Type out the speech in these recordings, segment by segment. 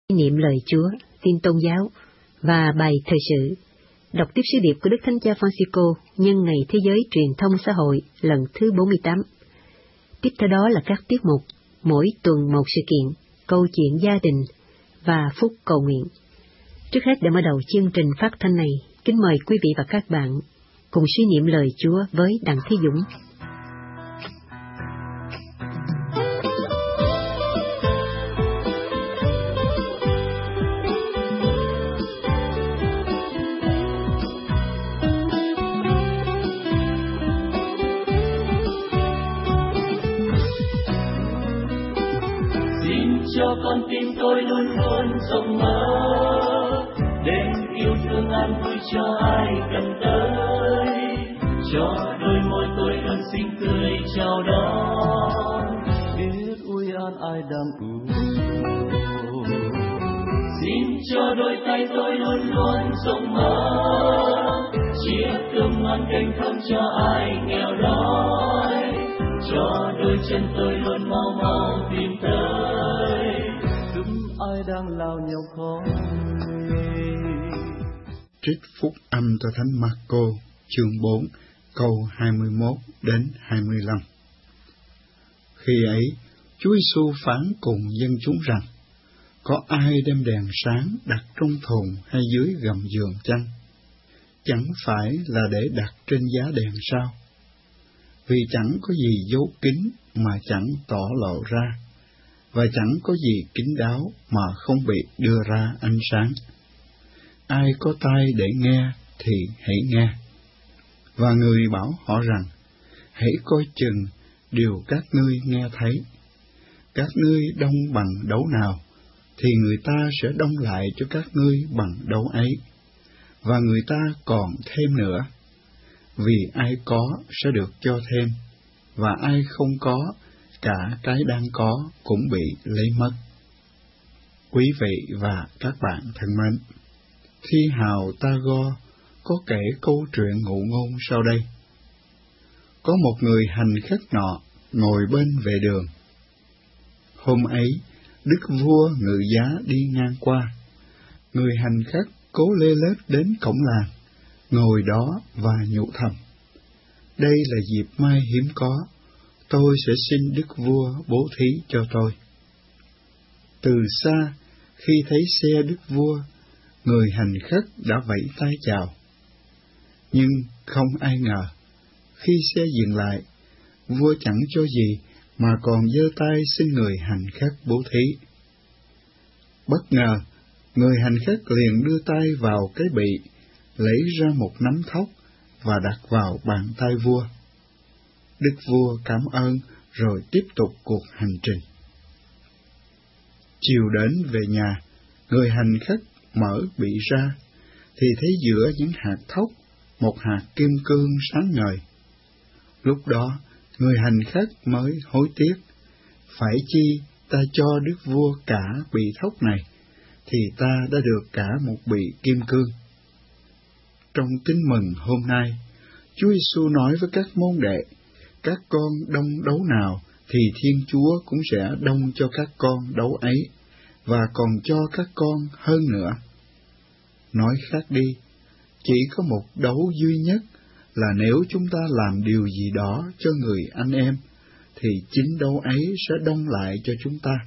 Niệm lời Chúa, tin tôn giáo và bài thời sự. Đọc tiếp sứ điệp của Đức Thánh Cha Francisco nhân ngày Thế giới truyền thông xã hội lần thứ 48. Tiếp theo đó là các tiết mục, mỗi tuần một sự kiện, câu chuyện gia đình và phút cầu nguyện. Trước hết để mở đầu chương trình phát thanh này, kính mời quý vị và các bạn cùng suy niệm lời Chúa với Đặng Thế Dũng. Cho con tim tôi luôn luôn rộng mở, đem yêu thương an vui cho ai cần tới, cho đôi môi tôi luôn xinh tươi chào đón, biết ui an ai đang ưu. Xin cho đôi tay tôi luôn luôn rộng mở, chia cơm ngon canh thơm cho ai nghèo đói, cho đôi chân tôi luôn mau mau tìm tới ai đang lao nhau khó. Trích phúc âm cho Thánh Marco chương 4 câu 21 đến 25. Khi ấy, Chúa Giêsu phán cùng dân chúng rằng: có ai đem đèn sáng đặt trong thùng hay dưới gầm giường chăng? Chẳng phải là để đặt trên giá đèn sao? Vì chẳng có gì giấu kín mà chẳng tỏ lộ ra, và chẳng có gì kín đáo mà không bị đưa ra ánh sáng. Ai có tai để nghe thì hãy nghe. Và người bảo họ rằng: hãy coi chừng điều các ngươi nghe thấy. Các ngươi đông bằng đấu nào, thì người ta sẽ đông lại cho các ngươi bằng đấu ấy. Và người ta còn thêm nữa. Vì ai có sẽ được cho thêm, và ai không có, cả cái đang có cũng bị lấy mất. Quý vị và các bạn thân mến, thi hào Tagore có kể câu chuyện ngụ ngôn sau đây. Có một người hành khất nọ ngồi bên vệ đường. Hôm ấy, đức vua ngự giá đi ngang qua. Người hành khất cố lê lết đến cổng làng, ngồi đó và nhủ thầm: đây là dịp may hiếm có, tôi sẽ xin đức vua bố thí cho tôi. Từ xa, khi thấy xe đức vua, người hành khất đã vẫy tay chào. Nhưng không ai ngờ, khi xe dừng lại, vua chẳng cho gì mà còn giơ tay xin người hành khất bố thí. Bất ngờ, người hành khất liền đưa tay vào cái bị, lấy ra một nắm thóc và đặt vào bàn tay vua. Đức vua cảm ơn rồi tiếp tục cuộc hành trình. Chiều đến về nhà, người hành khất mở bị ra, thì thấy giữa những hạt thóc một hạt kim cương sáng ngời. Lúc đó, người hành khất mới hối tiếc: phải chi ta cho đức vua cả bị thóc này, thì ta đã được cả một bị kim cương. Trong tin mừng hôm nay, Chúa Giêsu nói với các môn đệ: các con đông đấu nào thì Thiên Chúa cũng sẽ đông cho các con đấu ấy, và còn cho các con hơn nữa. Nói khác đi, chỉ có một đấu duy nhất là nếu chúng ta làm điều gì đó cho người anh em, thì chính đấu ấy sẽ đông lại cho chúng ta.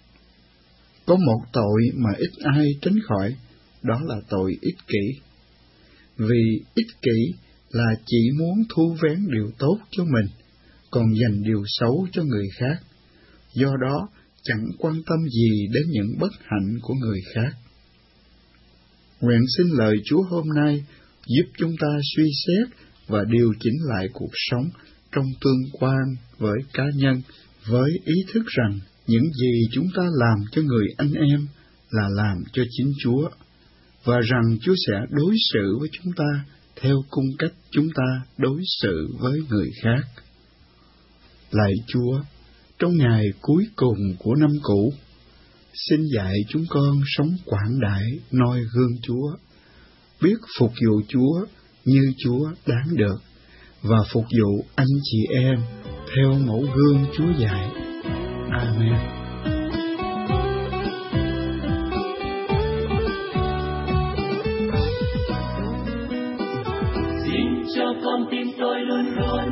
Có một tội mà ít ai tránh khỏi, đó là tội ích kỷ. Vì ích kỷ là chỉ muốn thu vén điều tốt cho mình, còn dành điều xấu cho người khác, do đó chẳng quan tâm gì đến những bất hạnh của người khác. Nguyện xin lời Chúa hôm nay giúp chúng ta suy xét và điều chỉnh lại cuộc sống trong tương quan với cá nhân, với ý thức rằng những gì chúng ta làm cho người anh em là làm cho chính Chúa, và rằng Chúa sẽ đối xử với chúng ta theo cung cách chúng ta đối xử với người khác. Lạy Chúa, trong ngày cuối cùng của năm cũ, xin dạy chúng con sống quảng đại noi gương Chúa, biết phục vụ Chúa như Chúa đáng được, và phục vụ anh chị em theo mẫu gương Chúa dạy. Amen.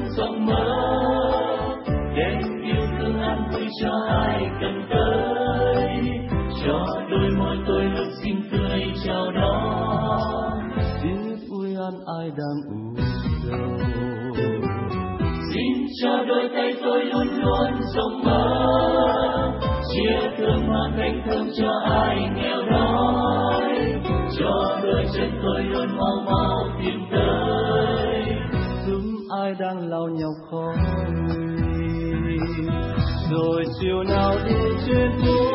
giấc mơ, đem yêu thương an vui cho ai cần tới, cho đôi môi tôi luôn xinh tươi chào đón. Biết ôi an ai đang u sầu, xin cho đôi tay tôi luôn luôn giấc mơ, chia thương mang cánh thơm cho ai nghèo đói, cho đôi chân tôi luôn mau mau tìm tới. giúp ai đang lao nhọc khó nguy, rồi chiều nào đi trên phố,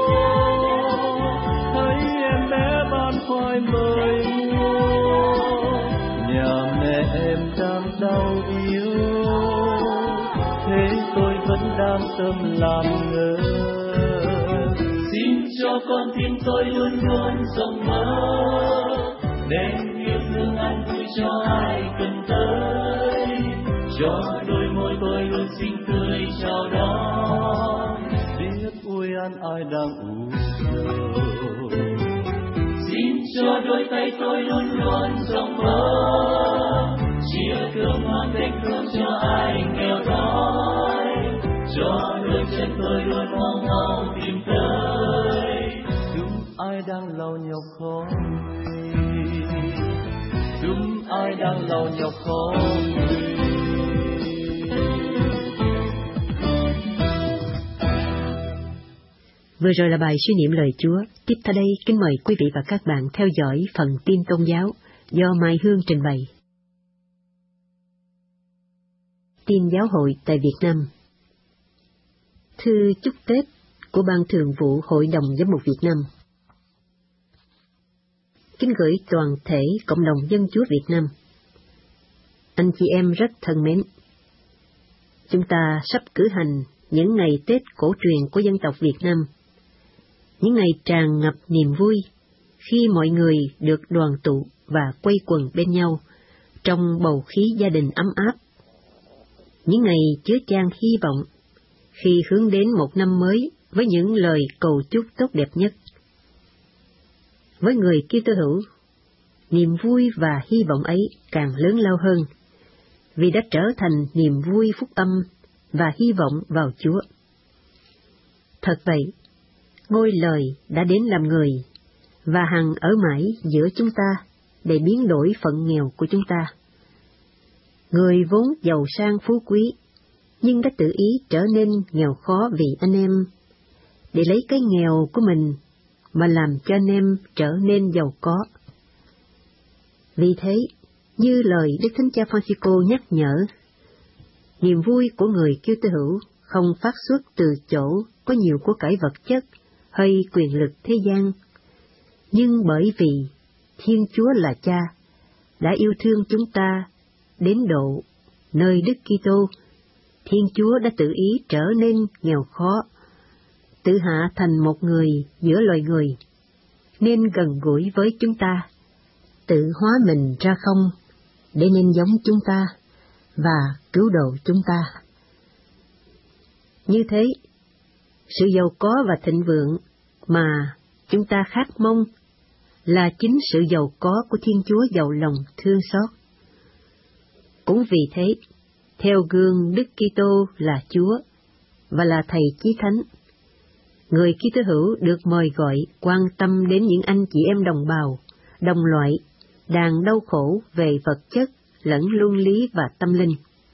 thấy em bé bán khoai mời mua, nhà mẹ em đang đau yếu, thế tôi vẫn đang tâm làm ngơ. Xin cho con tim tôi luôn luôn giấc mơ, đem yêu thương an vui cho ai cần tới, cho đôi môi tôi luôn xinh tươi chào đón. Biết ôi an ai đang u sầu, Xin cho đôi tay tôi luôn luôn giấc mơ, chia thương mang cánh thơm cho ai nghèo đói, cho đôi chân tôi luôn mau mau tìm tới. giúp ai đang lao nhọc khó nguy, giúp ai đang lao nhọc khó nguy. Vừa rồi là bài suy niệm lời Chúa. Tiếp theo đây, kính mời quý vị và các bạn theo dõi phần tin tôn giáo do Mai Hương trình bày. Tin giáo hội tại Việt Nam. Thư chúc Tết của Ban Thường vụ Hội đồng Giám mục Việt Nam. Kính gửi toàn thể cộng đồng dân Chúa Việt Nam. Anh chị em rất thân mến, chúng ta sắp cử hành những ngày Tết cổ truyền của dân tộc Việt Nam. Những ngày tràn ngập niềm vui khi mọi người được đoàn tụ và quây quần bên nhau trong bầu khí gia đình ấm áp. Những ngày chứa chan hy vọng khi hướng đến một năm mới với những lời cầu chúc tốt đẹp nhất. Với người Kitô hữu, niềm vui và hy vọng ấy càng lớn lao hơn, vì đã trở thành niềm vui phúc âm và hy vọng vào Chúa. Thật vậy, ngôi lời đã đến làm người, và hằng ở mãi giữa chúng ta để biến đổi phận nghèo của chúng ta. Người vốn giàu sang phú quý, nhưng đã tự ý trở nên nghèo khó vì anh em, để lấy cái nghèo của mình mà làm cho anh em trở nên giàu có. Vì thế, như lời Đức Thánh Cha Francisco nhắc nhở, niềm vui của người Kitô hữu không phát xuất từ chỗ có nhiều của cải vật chất hay quyền lực thế gian, nhưng bởi vì Thiên Chúa là Cha đã yêu thương chúng ta đến độ nơi Đức Kitô, Thiên Chúa đã tự ý trở nên nghèo khó, tự hạ thành một người giữa loài người, nên gần gũi với chúng ta, tự hóa mình ra không để nên giống chúng ta và cứu độ chúng ta. Như thế, sự giàu có và thịnh vượng mà chúng ta khát mong là chính sự giàu có của Thiên Chúa giàu lòng thương xót. Cũng vì thế, theo gương Đức Kitô là Chúa và là Thầy Chí Thánh, người Kitô hữu được mời gọi quan tâm đến những anh chị em đồng bào, đồng loại, đang đau khổ về vật chất lẫn luân lý và tâm linh.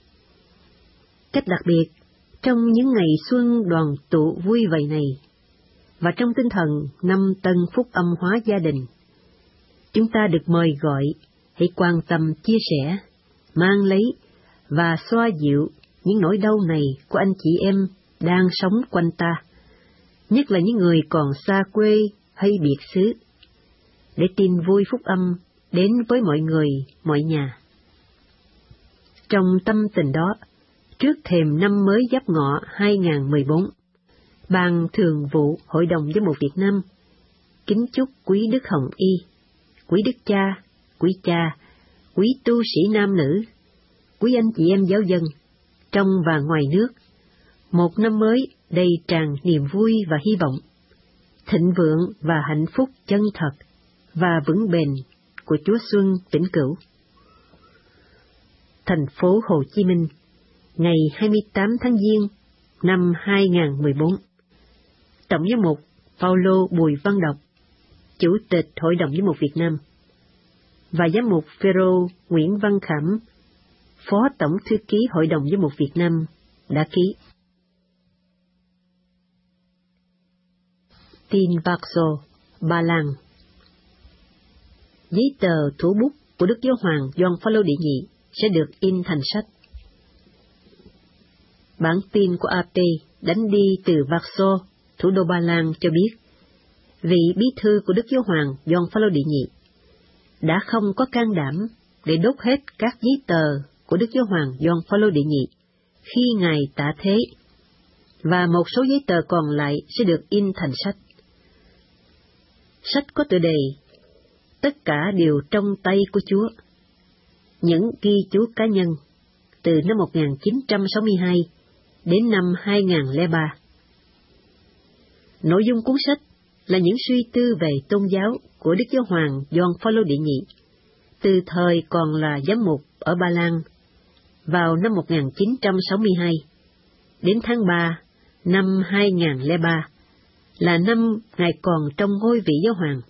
Cách đặc biệt, trong những ngày xuân đoàn tụ vui vầy này, và trong tinh thần năm tân phúc âm hóa gia đình, chúng ta được mời gọi hãy quan tâm chia sẻ, mang lấy và xoa dịu những nỗi đau này của anh chị em đang sống quanh ta, nhất là những người còn xa quê hay biệt xứ, để tin vui phúc âm đến với mọi người, mọi nhà. Trong tâm tình đó, trước thềm năm mới Giáp Ngọ 2014, Ban Thường vụ Hội đồng Giám mục Việt Nam kính chúc quý Đức Hồng Y, quý Đức Cha, quý tu sĩ nam nữ, quý anh chị em giáo dân, trong và ngoài nước, một năm mới đầy tràn niềm vui và hy vọng, thịnh vượng và hạnh phúc chân thật và vững bền của Chúa Xuân vĩnh cửu. Thành phố Hồ Chí Minh, ngày 28 tháng Giêng năm 2014. Tổng giám mục Paulo Bùi Văn Đọc, Chủ tịch Hội đồng Giám mục Việt Nam, và giám mục Phêrô Nguyễn Văn Khẩm, Phó Tổng Thư ký Hội đồng Giám mục Việt Nam đã ký. Tin Warsaw, Ba Lan. Giấy tờ thủ bút của Đức Giáo hoàng Gioan Phaolô đệ nhị sẽ được in thành sách. Bản tin của AP đánh đi từ Warsaw, thủ đô Ba Lan cho biết, vị bí thư của Đức Giáo hoàng Gioan Phaolô đệ nhị đã không có can đảm để đốt hết các giấy tờ của Đức Giáo hoàng Gioan Phaolô đệ nhị khi Ngài tạ thế, và một số giấy tờ còn lại sẽ được in thành sách. Sách có tựa đề Tất cả đều trong tay của Chúa, những ghi chú cá nhân từ năm 1962 đến năm 2003. Nội dung cuốn sách là những suy tư về tôn giáo của Đức Giáo hoàng Gioan Phaolô đệ nhị từ thời còn là giám mục ở Ba Lan vào năm 1962 đến tháng 3 năm 2003, là năm Ngài còn trong ngôi vị giáo hoàng.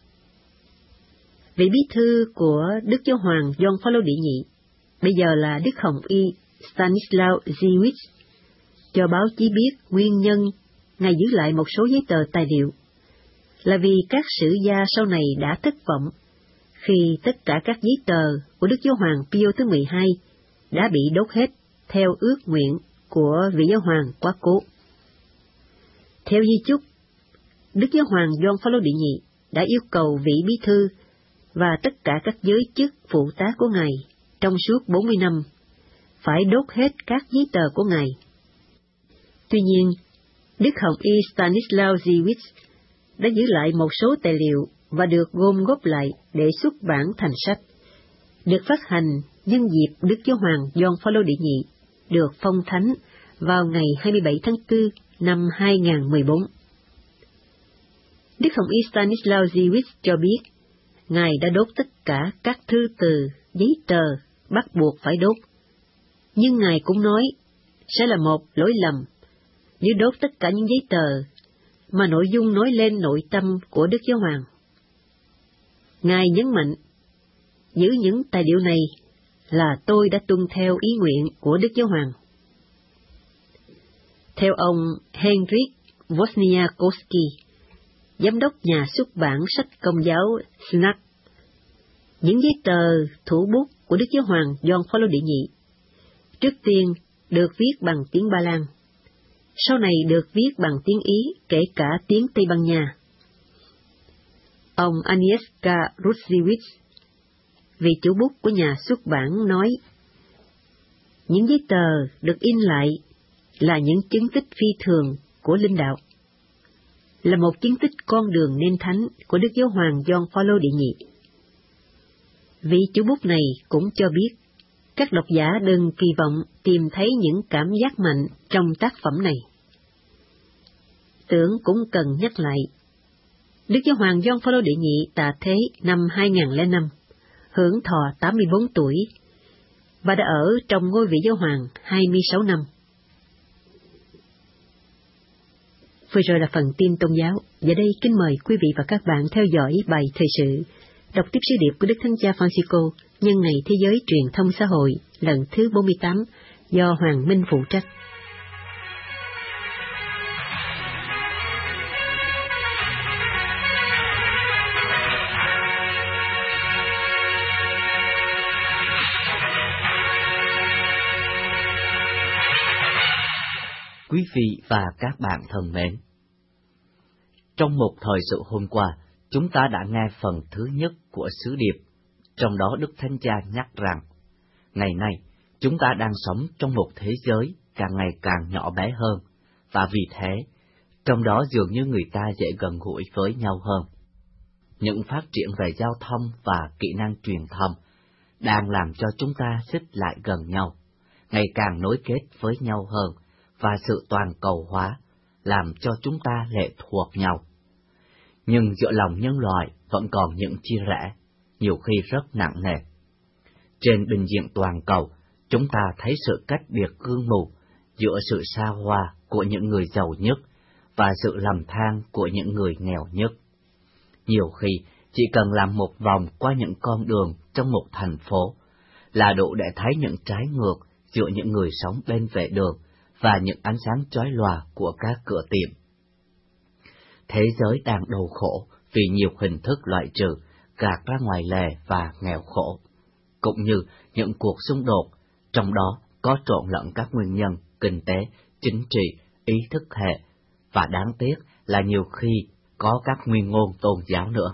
Vị bí thư của Đức Giáo hoàng Gioan Phaolô đệ nhị bây giờ là Đức Hồng Y Stanislaw Dziwisz cho báo chí biết nguyên nhân Ngài giữ lại một số giấy tờ tài liệu là vì các sử gia sau này đã thất vọng khi tất cả các giấy tờ của Đức Giáo hoàng Pio thứ 12 đã bị đốt hết theo ước nguyện của vị giáo hoàng quá cố. Theo di chúc, Đức Giáo hoàng Gioan Phaolô đệ nhị đã yêu cầu vị bí thư và tất cả các giới chức phụ tá của Ngài trong suốt 40 năm phải đốt hết các giấy tờ của Ngài. Tuy nhiên, Đức Hồng Y Stanislaw Dziwisz đã giữ lại một số tài liệu và được gom góp lại để xuất bản thành sách, được phát hành nhân dịp Đức Giáo hoàng Gioan Phaolô đệ nhị được phong thánh vào ngày 27 tháng 4 năm 2014. Đức Hồng Y Stanislaw Dziwisz cho biết, Ngài đã đốt tất cả các thư từ, giấy tờ bắt buộc phải đốt. Nhưng Ngài cũng nói, sẽ là một lỗi lầm nếu đốt tất cả những giấy tờ mà nội dung nói lên nội tâm của Đức Giáo hoàng. Ngài nhấn mạnh, giữ những tài liệu này là tôi đã tuân theo ý nguyện của Đức Giáo hoàng. Theo ông Henryk Wozniakowski, giám đốc nhà xuất bản sách Công giáo Snack, những giấy tờ thủ bút của Đức Giáo hoàng Gioan Phaolô đệ nhị trước tiên được viết bằng tiếng Ba Lan, sau này được viết bằng tiếng Ý, kể cả tiếng Tây Ban Nha. Ông Agnieszka Rudziewicz, vị chủ bút của nhà xuất bản, nói, những giấy tờ được in lại là những chứng tích phi thường của linh đạo, là một chứng tích con đường nên thánh của Đức Giáo hoàng Gioan Phaolô đệ nhị. Vị chủ bút này cũng cho biết, các độc giả đừng kỳ vọng tìm thấy những cảm giác mạnh trong tác phẩm này. Tưởng cũng cần nhắc lại, Đức Giáo hoàng Gioan Phaolô đệ nhị tạ thế năm 2005, hưởng thọ 84 tuổi, và đã ở trong ngôi vị giáo hoàng 26 năm. Vừa rồi là phần tin tôn giáo. Giờ đây kính mời quý vị và các bạn theo dõi bài thời sự đọc tiếp sứ điệp của Đức Thánh Cha Francisco nhân ngày Thế giới truyền thông xã hội lần thứ 48 do Hoàng Minh phụ trách. Quý vị và các bạn thân mến, trong một thời sự hôm qua, chúng ta đã nghe phần thứ nhất của sứ điệp, trong đó Đức Thánh Cha nhắc rằng, ngày nay chúng ta đang sống trong một thế giới càng ngày càng nhỏ bé hơn, và vì thế, trong đó dường như người ta dễ gần gũi với nhau hơn. Những phát triển về giao thông và kỹ năng truyền thông đang làm cho chúng ta xích lại gần nhau, ngày càng nối kết với nhau hơn, và sự toàn cầu hóa làm cho chúng ta lệ thuộc nhau. Nhưng giữa lòng nhân loại vẫn còn những chia rẽ, nhiều khi rất nặng nề. Trên bình diện toàn cầu, chúng ta thấy sự cách biệt gương mù giữa sự xa hoa của những người giàu nhất và sự lầm than của những người nghèo nhất. Nhiều khi, chỉ cần làm một vòng qua những con đường trong một thành phố là đủ để thấy những trái ngược giữa những người sống bên vệ đường và những ánh sáng chói lòa của các cửa tiệm. Thế giới đang đau khổ vì nhiều hình thức loại trừ, gạt ra ngoài lề và nghèo khổ, cũng như những cuộc xung đột, trong đó có trộn lẫn các nguyên nhân kinh tế, chính trị, ý thức hệ, và đáng tiếc là nhiều khi có các nguyên ngôn tôn giáo nữa.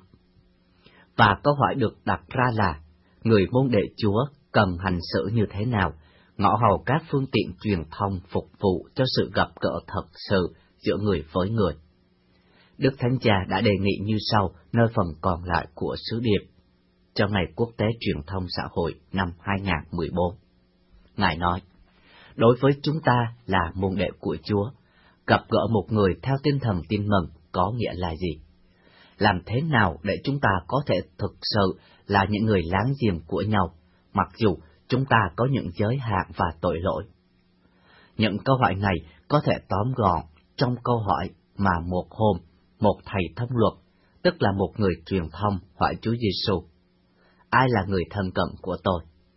Và câu hỏi được đặt ra là, người môn đệ Chúa cần hành xử như thế nào, ngõ hầu các phương tiện truyền thông phục vụ cho sự gặp gỡ thật sự giữa người với người. Đức Thánh Cha đã đề nghị như sau nơi phần còn lại của sứ điệp cho Ngày Quốc tế Truyền thông Xã hội năm 2014. Ngài nói, đối với chúng ta là môn đệ của Chúa, gặp gỡ một người theo tinh thần tin mừng có nghĩa là gì? Làm thế nào để chúng ta có thể thực sự là những người láng giềng của nhau, mặc dù chúng ta có những giới hạn và tội lỗi? Những câu hỏi này có thể tóm gọn trong câu hỏi mà một hôm, một thầy thông luật, tức là một người truyền thông, hỏi Chúa Giêsu: ai là người thân cận của tôi?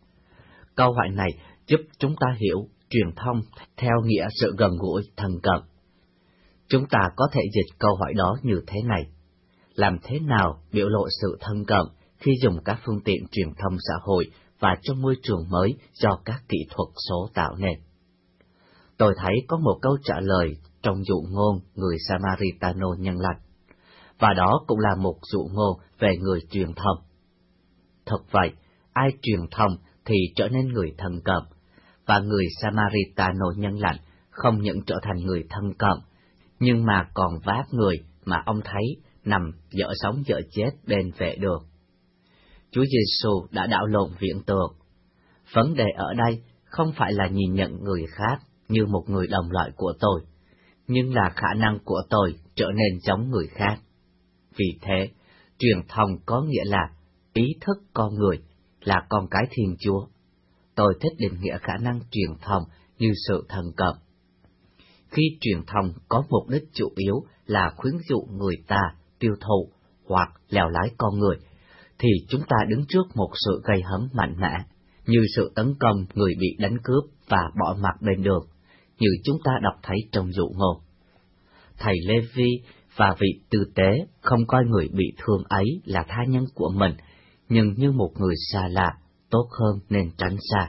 Câu hỏi này giúp chúng ta hiểu truyền thông theo nghĩa sự gần gũi, thân cận. Chúng ta có thể dịch câu hỏi đó như thế này: làm thế nào biểu lộ sự thân cận khi dùng các phương tiện truyền thông xã hội và trong môi trường mới do các kỹ thuật số tạo nên? Tôi thấy có một câu trả lời trong dụ ngôn người Samaritano nhân lành, và đó cũng là một dụ ngôn về người truyền thông. Thật vậy, ai truyền thông thì trở nên người thân cận, và người Samaritano nhân lành không những trở thành người thân cận, nhưng mà còn vác người mà ông thấy nằm dở sống dở chết bên vệ đường. Chúa Giêsu đã đảo lộn viễn tượng. Vấn đề ở đây không phải là nhìn nhận người khác như một người đồng loại của tôi, nhưng là khả năng của tôi trở nên giống người khác. Vì thế, truyền thông có nghĩa là ý thức con người, là con cái Thiên Chúa. Tôi thích định nghĩa khả năng truyền thông như sự thân cận. Khi truyền thông có mục đích chủ yếu là khuyến dụ người ta tiêu thụ hoặc lèo lái con người, thì chúng ta đứng trước một sự gây hấn mạnh mẽ, như sự tấn công người bị đánh cướp và bỏ mặc bên đường, như chúng ta đọc thấy trong dụ ngôn. Thầy Lê-vi và vị tư tế không coi người bị thương ấy là tha nhân của mình, nhưng như một người xa lạ, tốt hơn nên tránh xa.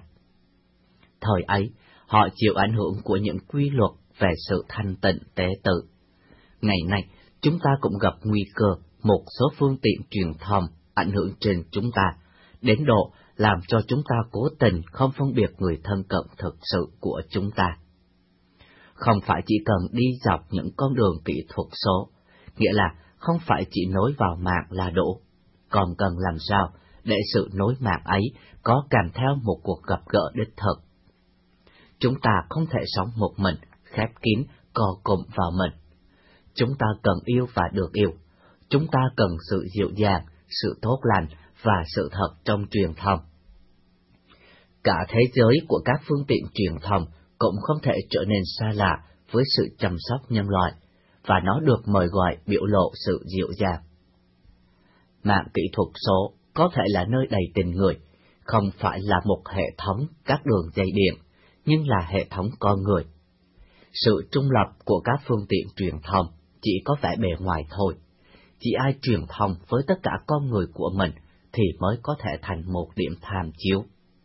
Thời ấy, họ chịu ảnh hưởng của những quy luật về sự thanh tịnh tế tự. Ngày nay, chúng ta cũng gặp nguy cơ một số phương tiện truyền thông ảnh hưởng trên chúng ta, đến độ làm cho chúng ta cố tình không phân biệt người thân cận thực sự của chúng ta. Không phải chỉ cần đi dọc những con đường kỹ thuật số, nghĩa là không phải chỉ nối vào mạng là đủ, còn cần làm sao để sự nối mạng ấy có kèm theo một cuộc gặp gỡ đích thực. Chúng ta không thể sống một mình, khép kín, co cụm vào mình. Chúng ta cần yêu và được yêu. Chúng ta cần sự dịu dàng, sự tốt lành và sự thật trong truyền thông. Cả thế giới của các phương tiện truyền thông cũng không thể trở nên xa lạ với sự chăm sóc nhân loại, và nó được mời gọi biểu lộ sự dịu dàng. Mạng kỹ thuật số có thể là nơi đầy tình người, không phải là một hệ thống các đường dây điện, nhưng là hệ thống con người. Sự trung lập của các phương tiện truyền thông chỉ có vẻ bề ngoài thôi. Chỉ ai truyền thông với tất cả con người của mình thì mới có thể thành một điểm tham chiếu.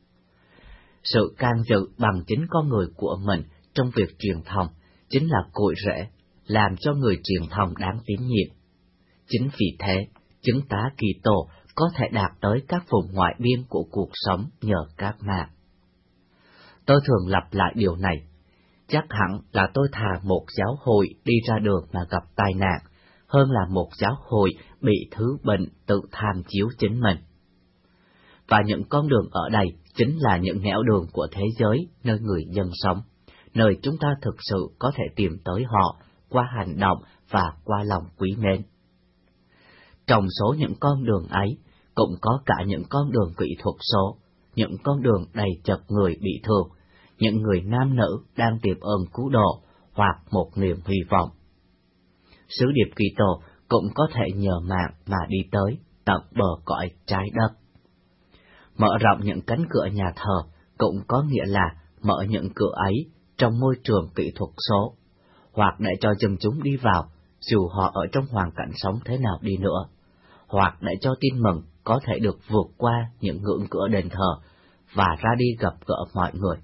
Sự can dự bằng chính con người của mình trong việc truyền thông chính là cội rễ làm cho người truyền thông đáng tín nhiệm. Chính vì thế, chứng tá Kitô có thể đạt tới các vùng ngoại biên của cuộc sống nhờ các mạng. Tôi thường lặp lại điều này. Chắc hẳn là tôi thà một giáo hội đi ra đường mà gặp tai nạn, hơn là một giáo hội bị thứ bệnh tự tham chiếu chính mình. Và những con đường ở đây chính là những nẻo đường của thế giới nơi người dân sống, nơi chúng ta thực sự có thể tìm tới họ qua hành động và qua lòng quý mến. Trong số những con đường ấy, cũng có cả những con đường kỹ thuật số, những con đường đầy chật người bị thương, những người nam nữ đang tìm ơn cứu độ hoặc một niềm hy vọng. Sứ điệp Kitô cũng có thể nhờ mạng mà đi tới tận bờ cõi trái đất. Mở rộng những cánh cửa nhà thờ cũng có nghĩa là mở những cửa ấy trong môi trường kỹ thuật số, hoặc để cho dân chúng đi vào dù họ ở trong hoàn cảnh sống thế nào đi nữa, hoặc để cho tin mừng có thể được vượt qua những ngưỡng cửa đền thờ và ra đi gặp gỡ mọi người.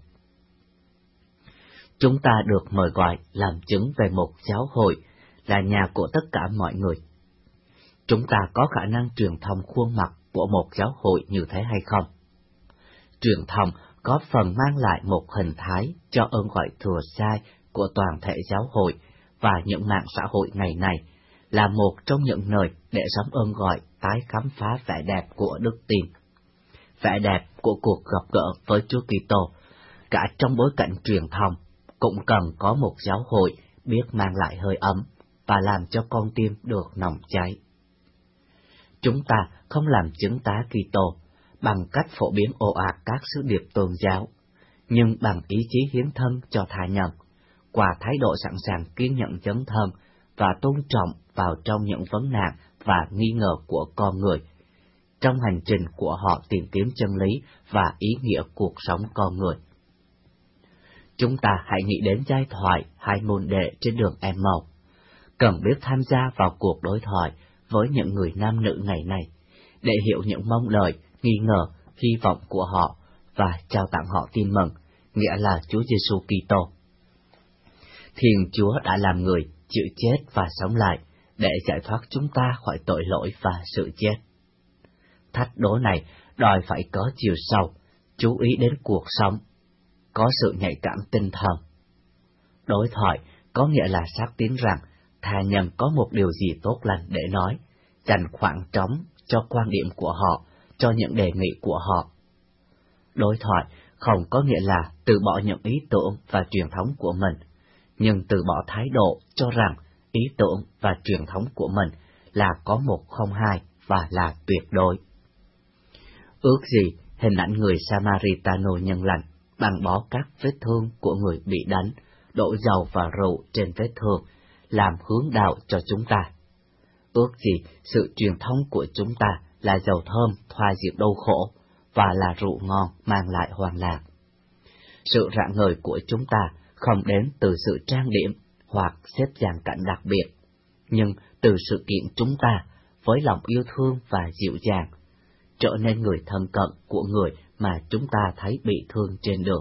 Chúng ta được mời gọi làm chứng về một giáo hội là nhà của tất cả mọi người. Chúng ta có khả năng truyền thông khuôn mặt của một giáo hội như thế hay không? Truyền thông có phần mang lại một hình thái cho ơn gọi thừa sai của toàn thể giáo hội, và những mạng xã hội ngày này là một trong những nơi để sống ơn gọi tái khám phá vẻ đẹp của đức tin, vẻ đẹp của cuộc gặp gỡ với Chúa Kitô. Cả trong bối cảnh truyền thông cũng cần có một giáo hội biết mang lại hơi ấm và làm cho con tim được nồng cháy. Chúng ta không làm chứng tá Kitô bằng cách phổ biến ồ ạt các sứ điệp tôn giáo, nhưng bằng ý chí hiến thân cho tha nhân, qua thái độ sẵn sàng kiên nhẫn dấn thân và tôn trọng vào trong những vấn nạn và nghi ngờ của con người, trong hành trình của họ tìm kiếm chân lý và ý nghĩa cuộc sống con người. Chúng ta hãy nghĩ đến giai thoại hai môn đệ trên đường Emmaus, cần biết tham gia vào cuộc đối thoại với những người nam nữ ngày nay, để hiểu những mong đợi, nghi ngờ, hy vọng của họ và trao tặng họ tin mừng, nghĩa là Chúa Giêsu Kitô. Thiên Chúa đã làm người, chịu chết và sống lại để giải thoát chúng ta khỏi tội lỗi và sự chết. Thách đố này đòi phải có chiều sâu, chú ý đến cuộc sống, có sự nhạy cảm tinh thần. Đối thoại có nghĩa là xác tín rằng tha nhân có một điều gì tốt lành để nói, dành khoảng trống cho quan điểm của họ, cho những đề nghị của họ. Đối thoại không có nghĩa là từ bỏ những ý tưởng và truyền thống của mình, nhưng từ bỏ thái độ cho rằng ý tưởng và truyền thống của mình là có một không hai và là tuyệt đối. Ước gì hình ảnh người Samaritano nhân lành băng bó các vết thương của người bị đánh, đổ dầu và rượu trên vết thương, làm hướng đạo cho chúng ta. Ước gì sự truyền thống của chúng ta là dầu thơm thoa dịu đau khổ và là rượu ngon mang lại hoàn lạc. Sự rạng ngời của chúng ta không đến từ sự trang điểm hoặc xếp dàn cảnh đặc biệt, nhưng từ sự kiện chúng ta với lòng yêu thương và dịu dàng, trở nên người thân cận của người mà chúng ta thấy bị thương trên đường.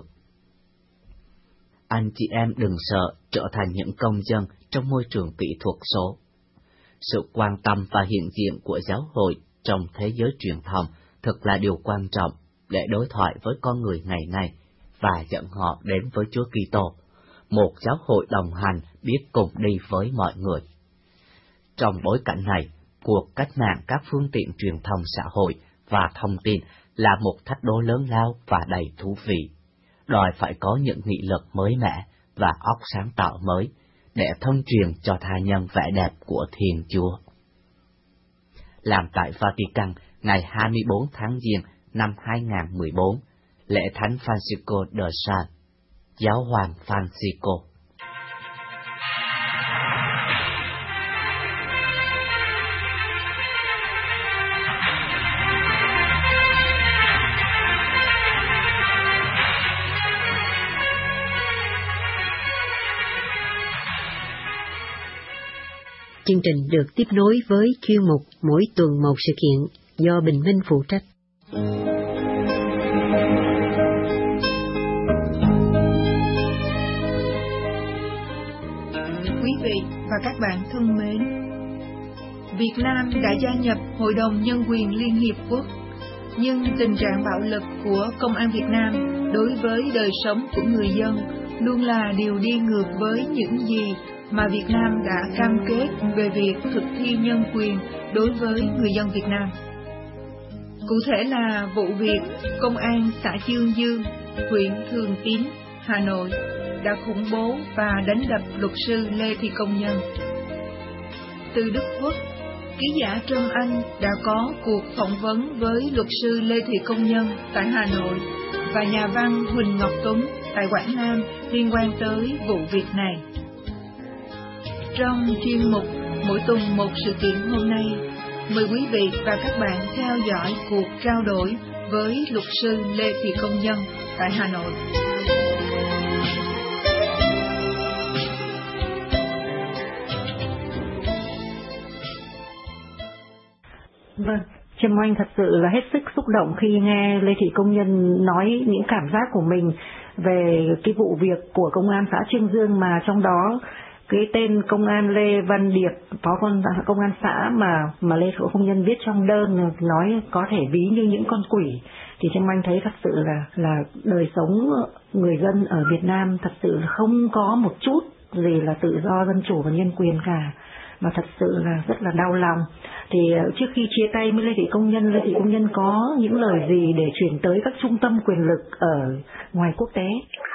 Anh chị em đừng sợ trở thành những công dân trong môi trường kỹ thuật số. Sự quan tâm và hiện diện của giáo hội trong thế giới truyền thông thực là điều quan trọng để đối thoại với con người ngày nay và dẫn họ đến với Chúa Kitô, một giáo hội đồng hành biết cùng đi với mọi người. Trong bối cảnh này, cuộc cách mạng các phương tiện truyền thông xã hội và thông tin là một thách đố lớn lao và đầy thú vị, đòi phải có những nghị lực mới mẻ và óc sáng tạo mới để thông truyền cho tha nhân vẻ đẹp của Thiên Chúa. Làm tại Vatican ngày 24 tháng Giêng năm 2014, lễ Thánh Francisco de Sales, Giáo hoàng Francisco. Chương trình được tiếp nối với chuyên mục Mỗi tuần một sự kiện do Bình Minh phụ trách. Quý vị và các bạn thân mến, Việt Nam đã gia nhập Hội đồng Nhân quyền Liên Hiệp Quốc, nhưng tình trạng bạo lực của công an Việt Nam đối với đời sống của người dân luôn là điều đi ngược với những gì mà Việt Nam đã cam kết về việc thực thi nhân quyền đối với người dân Việt Nam. Cụ thể là vụ việc Công an xã Dương Dương, huyện Thường Tín, Hà Nội đã khủng bố và đánh đập luật sư Lê Thị Công Nhân. Từ Đức Quốc, ký giả Trâm Anh đã có cuộc phỏng vấn với luật sư Lê Thị Công Nhân tại Hà Nội và nhà văn Huỳnh Ngọc Tuấn tại Quảng Nam liên quan tới vụ việc này. Trong chuyên mục Mỗi tuần một sự kiện hôm nay, mời quý vị và các bạn theo dõi cuộc trao đổi với luật sư Lê Thị Công Nhân tại Hà Nội. Vâng, Trâm Oanh thật sự là hết sức xúc động khi nghe Lê Thị Công Nhân nói những cảm giác của mình về cái vụ việc của công an xã Trương Dương, mà trong đó cái tên công an Lê Văn Điệp, phó công an xã mà Lê Thị Công Nhân viết trong đơn nói có thể ví như những con quỷ, thì Trâm Oanh thấy thật sự là đời sống người dân ở Việt Nam thật sự không có một chút gì là tự do, dân chủ và nhân quyền cả, mà thật sự là rất là đau lòng. Thì trước khi chia tay với Lê Thị Công Nhân có những lời gì để chuyển tới các trung tâm quyền lực ở ngoài quốc tế?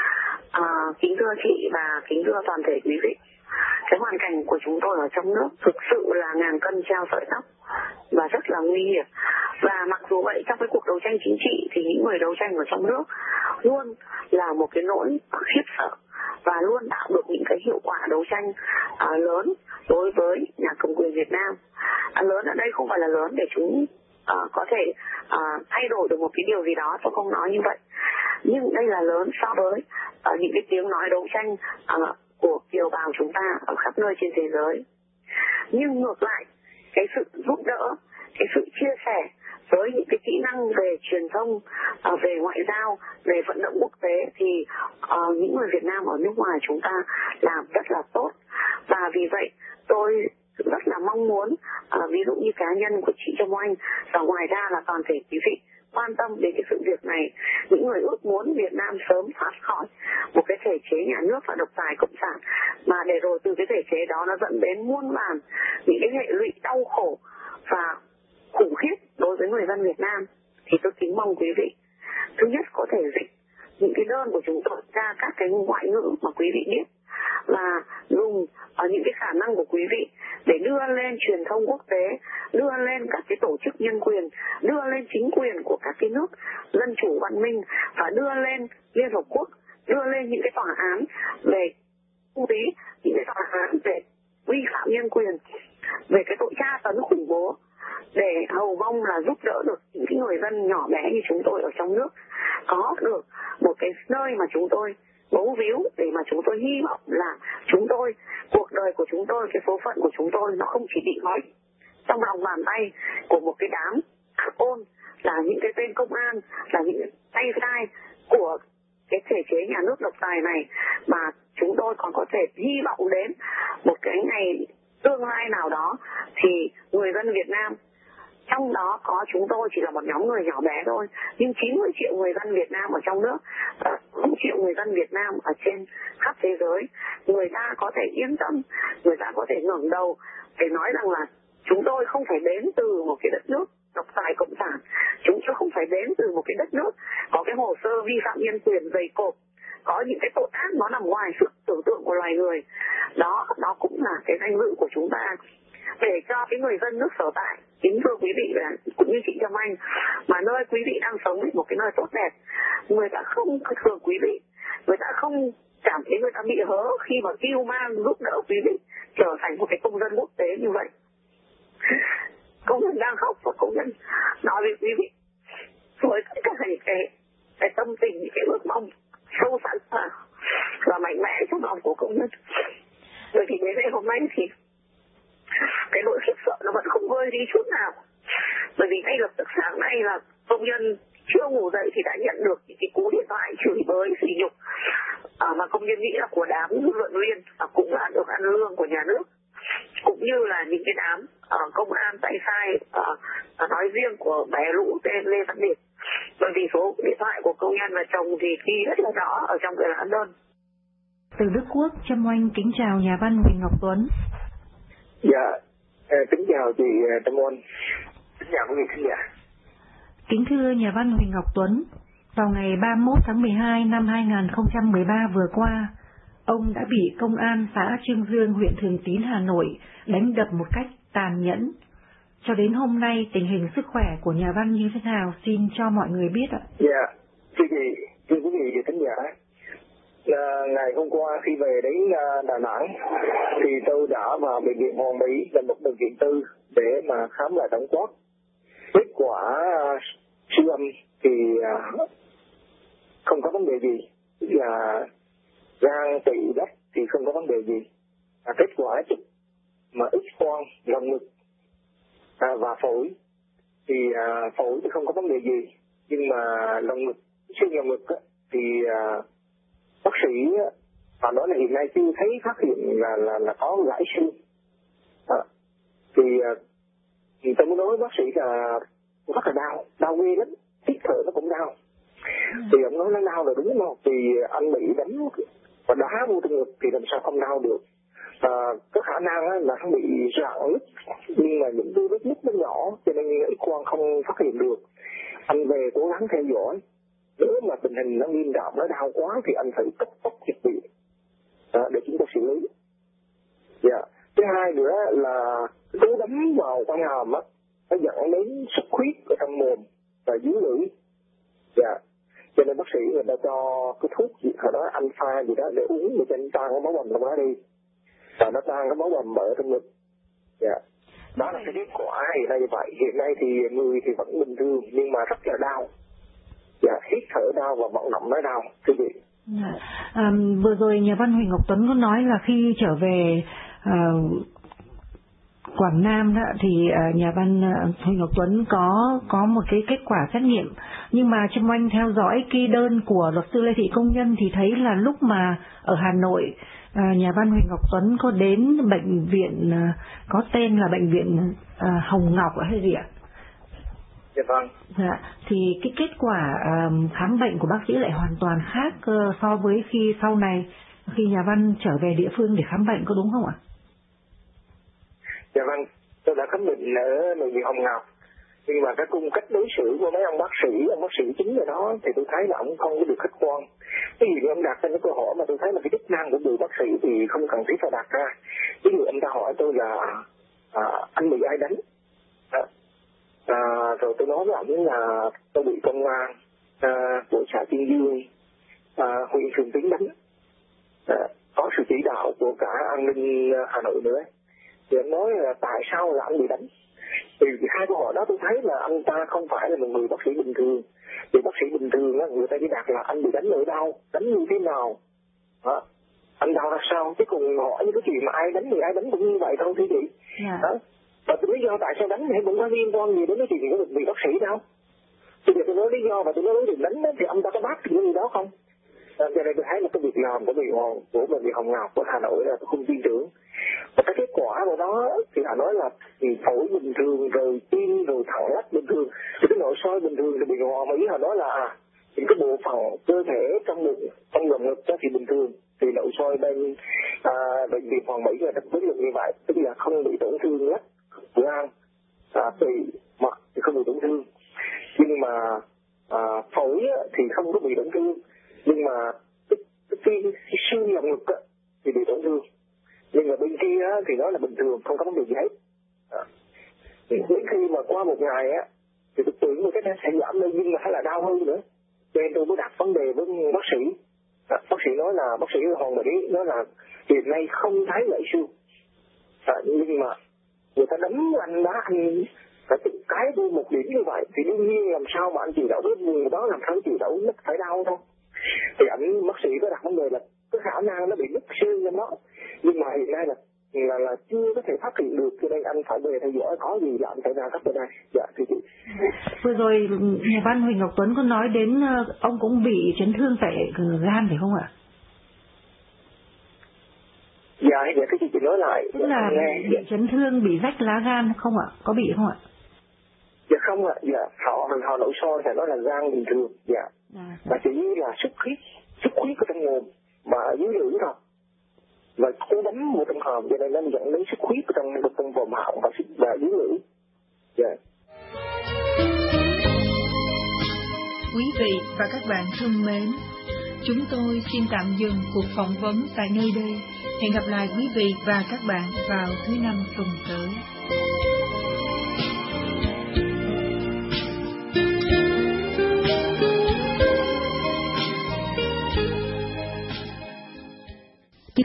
Kính thưa chị và kính thưa toàn thể quý vị, cái hoàn cảnh của chúng tôi ở trong nước thực sự là ngàn cân treo sợi tóc và rất là nguy hiểm. Và mặc dù vậy, trong cái cuộc đấu tranh chính trị thì những người đấu tranh ở trong nước luôn là một cái nỗi khiếp sợ và luôn tạo được những cái hiệu quả đấu tranh lớn đối với nhà cầm quyền Việt Nam. Lớn ở đây không phải là lớn để chúng có thể thay đổi được một cái điều gì đó, tôi không nói như vậy. Nhưng đây là lớn so với những cái tiếng nói đấu tranh của kiều bào chúng ta ở khắp nơi trên thế giới. Nhưng ngược lại, cái sự giúp đỡ, cái sự chia sẻ với những cái kỹ năng về truyền thông, về ngoại giao, về vận động quốc tế thì những người Việt Nam ở nước ngoài chúng ta làm rất là tốt. Và vì vậy tôi rất là mong muốn ví dụ như cá nhân của chị Trâm Oanh và ngoài ra là toàn thể quý vị quan tâm đến cái sự việc này, những người ước muốn Việt Nam sớm thoát khỏi một cái thể chế nhà nước và độc tài cộng sản, mà để rồi từ cái thể chế đó nó dẫn đến muôn vàn những cái hệ lụy đau khổ và khủng khiếp đối với người dân Việt Nam, thì tôi kính mong quý vị thứ nhất có thể dịch những cái đơn của chúng tôi ra các cái ngoại ngữ mà quý vị biết, và dùng những cái khả năng của quý vị để đưa lên truyền thông quốc tế, đưa lên các cái tổ chức nhân quyền, đưa lên chính quyền của các cái nước dân chủ văn minh, và đưa lên Liên Hợp Quốc, đưa lên những cái tòa án về thụ lý, những cái tòa án về vi phạm nhân quyền, về cái tội tra tấn khủng bố, để hầu mong là giúp đỡ được những cái người dân nhỏ bé như chúng tôi ở trong nước có được một cái nơi mà chúng tôi bấu víu, để mà chúng tôi hy vọng là chúng tôi, cuộc đời của chúng tôi, cái số phận của chúng tôi nó không chỉ bị gói trong lòng bàn tay của một cái đám ác ôn, là những cái tên công an, là những cái tay sai của cái thể chế nhà nước độc tài này, mà chúng tôi còn có thể hy vọng đến một cái ngày tương lai nào đó thì người dân Việt Nam, trong đó có chúng tôi chỉ là một nhóm người nhỏ bé thôi, nhưng 90 triệu người dân Việt Nam ở trong nước và 1 triệu người dân Việt Nam ở trên khắp thế giới, người ta có thể yên tâm, người ta có thể ngẩng đầu để nói rằng là chúng tôi không phải đến từ một cái đất nước độc tài cộng sản, chúng tôi không phải đến từ một cái đất nước có cái hồ sơ vi phạm nhân quyền dày cộp, có những cái tội ác nó nằm ngoài sự tưởng tượng của loài người. Đó cũng là cái danh dự của chúng ta, để cho cái người dân nước sở tại, kính thưa quý vị và cũng như chị Trâm Anh, mà nơi quý vị đang sống một cái nơi tốt đẹp, người ta không thường quý vị, người ta không cảm thấy người ta bị hớ khi mà kêu mang giúp đỡ quý vị trở thành một cái công dân quốc tế như vậy. Công nhân đang khóc và công nhân nói với quý vị với tất cả những cái tâm tình, những cái ước mong sâu sắc và mạnh mẽ trong lòng của công nhân. Bởi vì đến đây hôm nay thì cái nỗi khiếp sợ nó vẫn không vơi đi chút nào. Bởi vì ngay lập tức sáng nay là công nhân chưa ngủ dậy thì đã nhận được những cái cú điện thoại chửi bới, sỉ nhục mà công nhân nghĩ là của đám dư luận viên, cũng là được ăn lương của nhà nước, cũng như là những cái đám công an tay sai nói riêng của bé lũ tên Lê Văn Điệp. Bởi vì số điện thoại của công nhân và chồng thì ghi rất là rõ ở trong cái lá đơn. Từ Đức Quốc, Trâm Oanh kính chào nhà văn Huỳnh Ngọc Tuấn. Dạ, kính chào chị Trâm Oanh, kính chào quý vị khán giả. Kính thưa nhà văn Huỳnh Ngọc Tuấn, vào ngày 31 tháng 12 năm 2013 vừa qua, ông đã bị công an xã Trương Dương, huyện Thường Tín, Hà Nội đánh đập một cách tàn nhẫn. cho đến hôm nay tình hình sức khỏe của nhà văn như thế nào, xin cho mọi người biết ạ. Dạ, thưa quý vị và khán giả, ngày hôm qua khi về đến Đà Nẵng thì tôi đã vào bệnh viện Hoàn Mỹ, là một bệnh viện tư, để mà khám lại tổng quát. Kết quả siêu âm thì không có vấn đề gì, là gan, tỵ, đất thì không có vấn đề gì. Kết quả chụp mà X-quang lồng ngực và phổi thì phổi thì không có vấn đề gì, nhưng mà lồng ngực, xương lồng ngực thì bác sĩ họ nói là hiện nay chưa thấy phát hiện là có gãy xương. Thì tôi muốn nói với bác sĩ là rất là đau ghê lắm, hít thở nó cũng đau. Thì ông nói nó đau là đúng không? Thì anh bị đánh và đá vô trong ngực thì làm sao không đau được. Có khả năng là hắn bị rạn nứt, nhưng mà những cái vết nứt nó nhỏ cho nên X-quang không phát hiện được. Anh về cố gắng theo dõi, nếu mà tình hình nó nghiêm trọng, nó đau quá thì anh phải cấp tốc nhập viện để chúng ta xử lý. Thứ hai nữa là cú đấm vào quanh hàm nó dẫn đến xuất huyết ở trong mồm và dưới lưỡi. Cho nên bác sĩ người ta cho cái thuốc gì hồi đó anh pha gì đó để uống để cho anh tan cái máu bầm trong đó đi, và nó tan cái máu bầm ở trong ngực. Đó là cái kết quả hiện nay như vậy. Hiện nay thì người thì vẫn bình thường nhưng mà rất là đau, hít thở đau và vận động nói đau, thưa chị. Vừa rồi nhà văn Huỳnh Ngọc Tuấn có nói là khi trở về Quảng Nam đó, thì nhà văn Huỳnh Ngọc Tuấn có một cái kết quả xét nghiệm, nhưng mà Trâm Oanh theo dõi cái đơn của luật sư Lê Thị Công Nhân thì thấy là lúc mà ở Hà Nội nhà văn Huỳnh Ngọc Tuấn có đến bệnh viện có tên là bệnh viện Hồng Ngọc hay gì ạ? Dạ vâng. Thì cái kết quả khám bệnh của bác sĩ lại hoàn toàn khác so với khi sau này khi nhà văn trở về địa phương để khám bệnh, có đúng không ạ? Dạ vâng, tôi đã khám bệnh ở bệnh viện Hồng Ngọc, nhưng mà cái cung cách đối xử của mấy ông bác sĩ chính ở đó thì tôi thấy là ông không có được khách quan. Cái gì ông đặt ra những câu hỏi mà tôi thấy là cái chức năng của người bác sĩ thì không cần thiết phải đặt ra. Ví dụ ông ta hỏi tôi là anh bị ai đánh? Rồi tôi nói với ông là tôi bị công an của xã Tiên Dương, huyện Thường Tín đánh. Có sự chỉ đạo của cả an ninh Hà Nội nữa. Thì anh nói là tại sao là anh bị đánh? Thì hai câu hỏi đó tôi thấy là anh ta không phải là một người bác sĩ bình thường. Vì bác sĩ bình thường á, người ta chỉ đặt là anh bị đánh ở đâu, đánh như thế nào, anh đau ra sao, chứ còn hỏi những cái chuyện mà ai đánh thì ai đánh cũng như vậy thôi thưa chị. Và lý do tại sao đánh thì cũng có liên quan gì đến cái chuyện của một vị bác sĩ đâu. Bây giờ tôi nói lý do và tôi nói đối tượng đánh thì ông ta có bác cái gì đó không? Cho nên tôi thấy là cái việc làm của bệnh viện Hồng Ngọc của Hà Nội là tôi không tin tưởng. Và cái kết quả của đó thì họ nói là phổi bình thường, rồi tim, rồi thận lách bình thường. Thì cái nội soi bình thường thì bị Hòa Mỹ họ nói là những cái bộ phận cơ thể trong lồng ngực thì bình thường. Thì nội soi bên bệnh viện Hoàng Mỹ người ta quyết định như vậy, tức là không bị tổn thương lách, gan, tỵ, mật thì không bị tổn thương. Nhưng mà phổi thì không có bị tổn thương, nhưng mà cái xương lồng ngực thì bị tổn thương. Nhưng mà bên kia thì nó là bình thường, không có vấn đề gì hết. Đến khi mà qua một ngày thì tôi tưởng cái nó sẽ giảm lên, nhưng mà hay là đau hơn nữa. Cho nên tôi mới đặt vấn đề với bác sĩ. Bác sĩ nói là bác sĩ Hoàng Mỹ nói là hiện nay không thấy gãy xương, nhưng mà người ta đấm anh đá anh phải tự cái vô một điểm như vậy thì đương nhiên làm sao mà anh chịu đựng với người đó, làm sao chịu đựng, nó phải đau thôi. Thì bác sĩ có đặt vấn đề là cái khả năng nó bị nứt xương trong đó, nhưng mà hiện nay là chưa có thể phát hiện được, cho nên anh phải về theo dõi có gì là anh phải ra khắp ở đây. Dạ thưa chị. Vừa rồi nhà văn Huỳnh Ngọc Tuấn có nói đến ông cũng bị chấn thương tại gan phải không ạ? Dạ cái chị nói lại. Tức là bị chấn thương, bị rách lá gan không ạ? Có bị không ạ? Dạ không ạ. Dạ họ nội soi thì nó là gan bình thường. Dạ. Mà chỉ là xuất huyết ở trong mồm mà ở dưới lưỡi thôi. Và cố đấm vào trong hàm cho nên nó dẫn đến xuất huyết trong vòm họng và dưới lưỡi. Dạ. Quý vị và các bạn thân mến, chúng tôi xin tạm dừng cuộc phỏng vấn tại nơi đây. Hẹn gặp lại quý vị và các bạn vào thứ Năm tuần tới.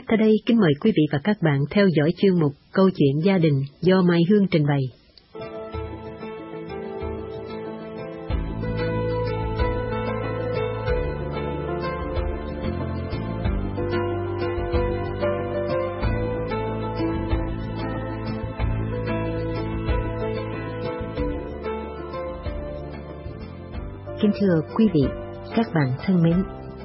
tới đây, kính mời quý vị và các bạn theo dõi chuyên mục Câu chuyện gia đình do Mai Hương trình bày. Kính thưa quý vị, các bạn thân mến,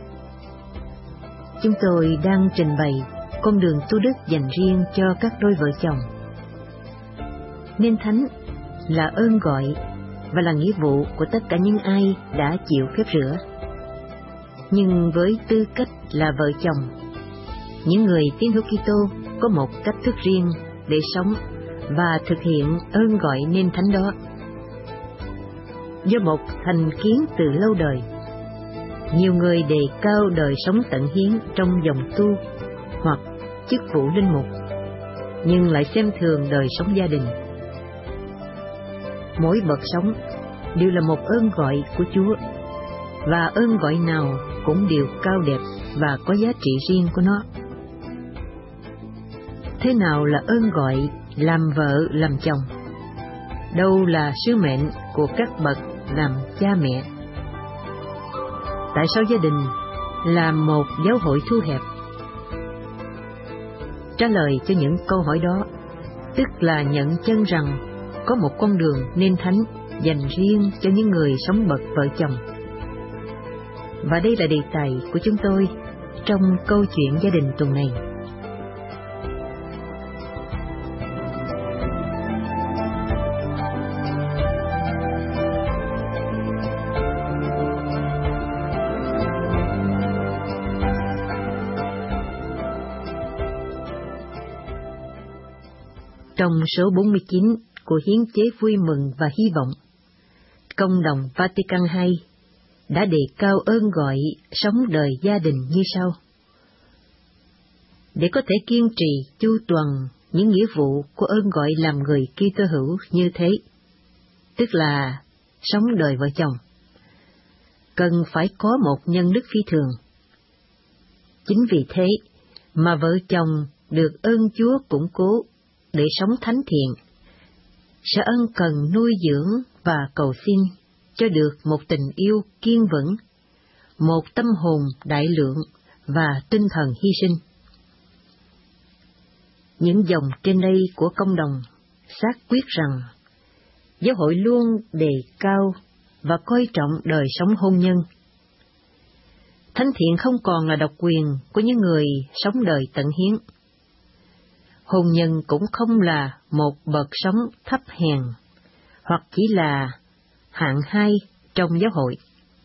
chúng tôi đang trình bày con đường tu đức dành riêng cho các đôi vợ chồng. Nên thánh là ơn gọi và là nghĩa vụ của tất cả những ai đã chịu phép rửa. Nhưng với tư cách là vợ chồng, những người tín hữu Kitô có một cách thức riêng để sống và thực hiện ơn gọi nên thánh đó. Do một thành kiến từ lâu đời, nhiều người đề cao đời sống tận hiến trong dòng tu hoặc chức vụ linh mục, nhưng lại xem thường đời sống gia đình. Mỗi bậc sống đều là một ơn gọi của Chúa, và ơn gọi nào cũng đều cao đẹp và có giá trị riêng của nó. Thế nào là ơn gọi làm vợ làm chồng? Đâu là sứ mệnh của các bậc làm cha mẹ? Tại sao gia đình là một giáo hội thu hẹp? Trả lời cho những câu hỏi đó, tức là nhận chân rằng có một con đường nên thánh dành riêng cho những người sống bậc vợ chồng. Và đây là đề tài của chúng tôi trong câu chuyện gia đình tuần này. Trong số 49 của Hiến chế Vui mừng và Hy vọng, Công đồng Vatican II đã đề cao ơn gọi sống đời gia đình như sau. Để có thể kiên trì chu toàn những nghĩa vụ của ơn gọi làm người Kitô hữu như thế, tức là sống đời vợ chồng, cần phải có một nhân đức phi thường. Chính vì thế mà vợ chồng được ơn Chúa củng cố để sống thánh thiện, sẽ ân cần nuôi dưỡng và cầu xin cho được một tình yêu kiên vững, một tâm hồn đại lượng và tinh thần hy sinh. Những dòng trên đây của công đồng xác quyết rằng giáo hội luôn đề cao và coi trọng đời sống hôn nhân. Thánh thiện không còn là độc quyền của những người sống đời tận hiến. Hôn nhân cũng không là một bậc sống thấp hèn, hoặc chỉ là hạng hai trong giáo hội.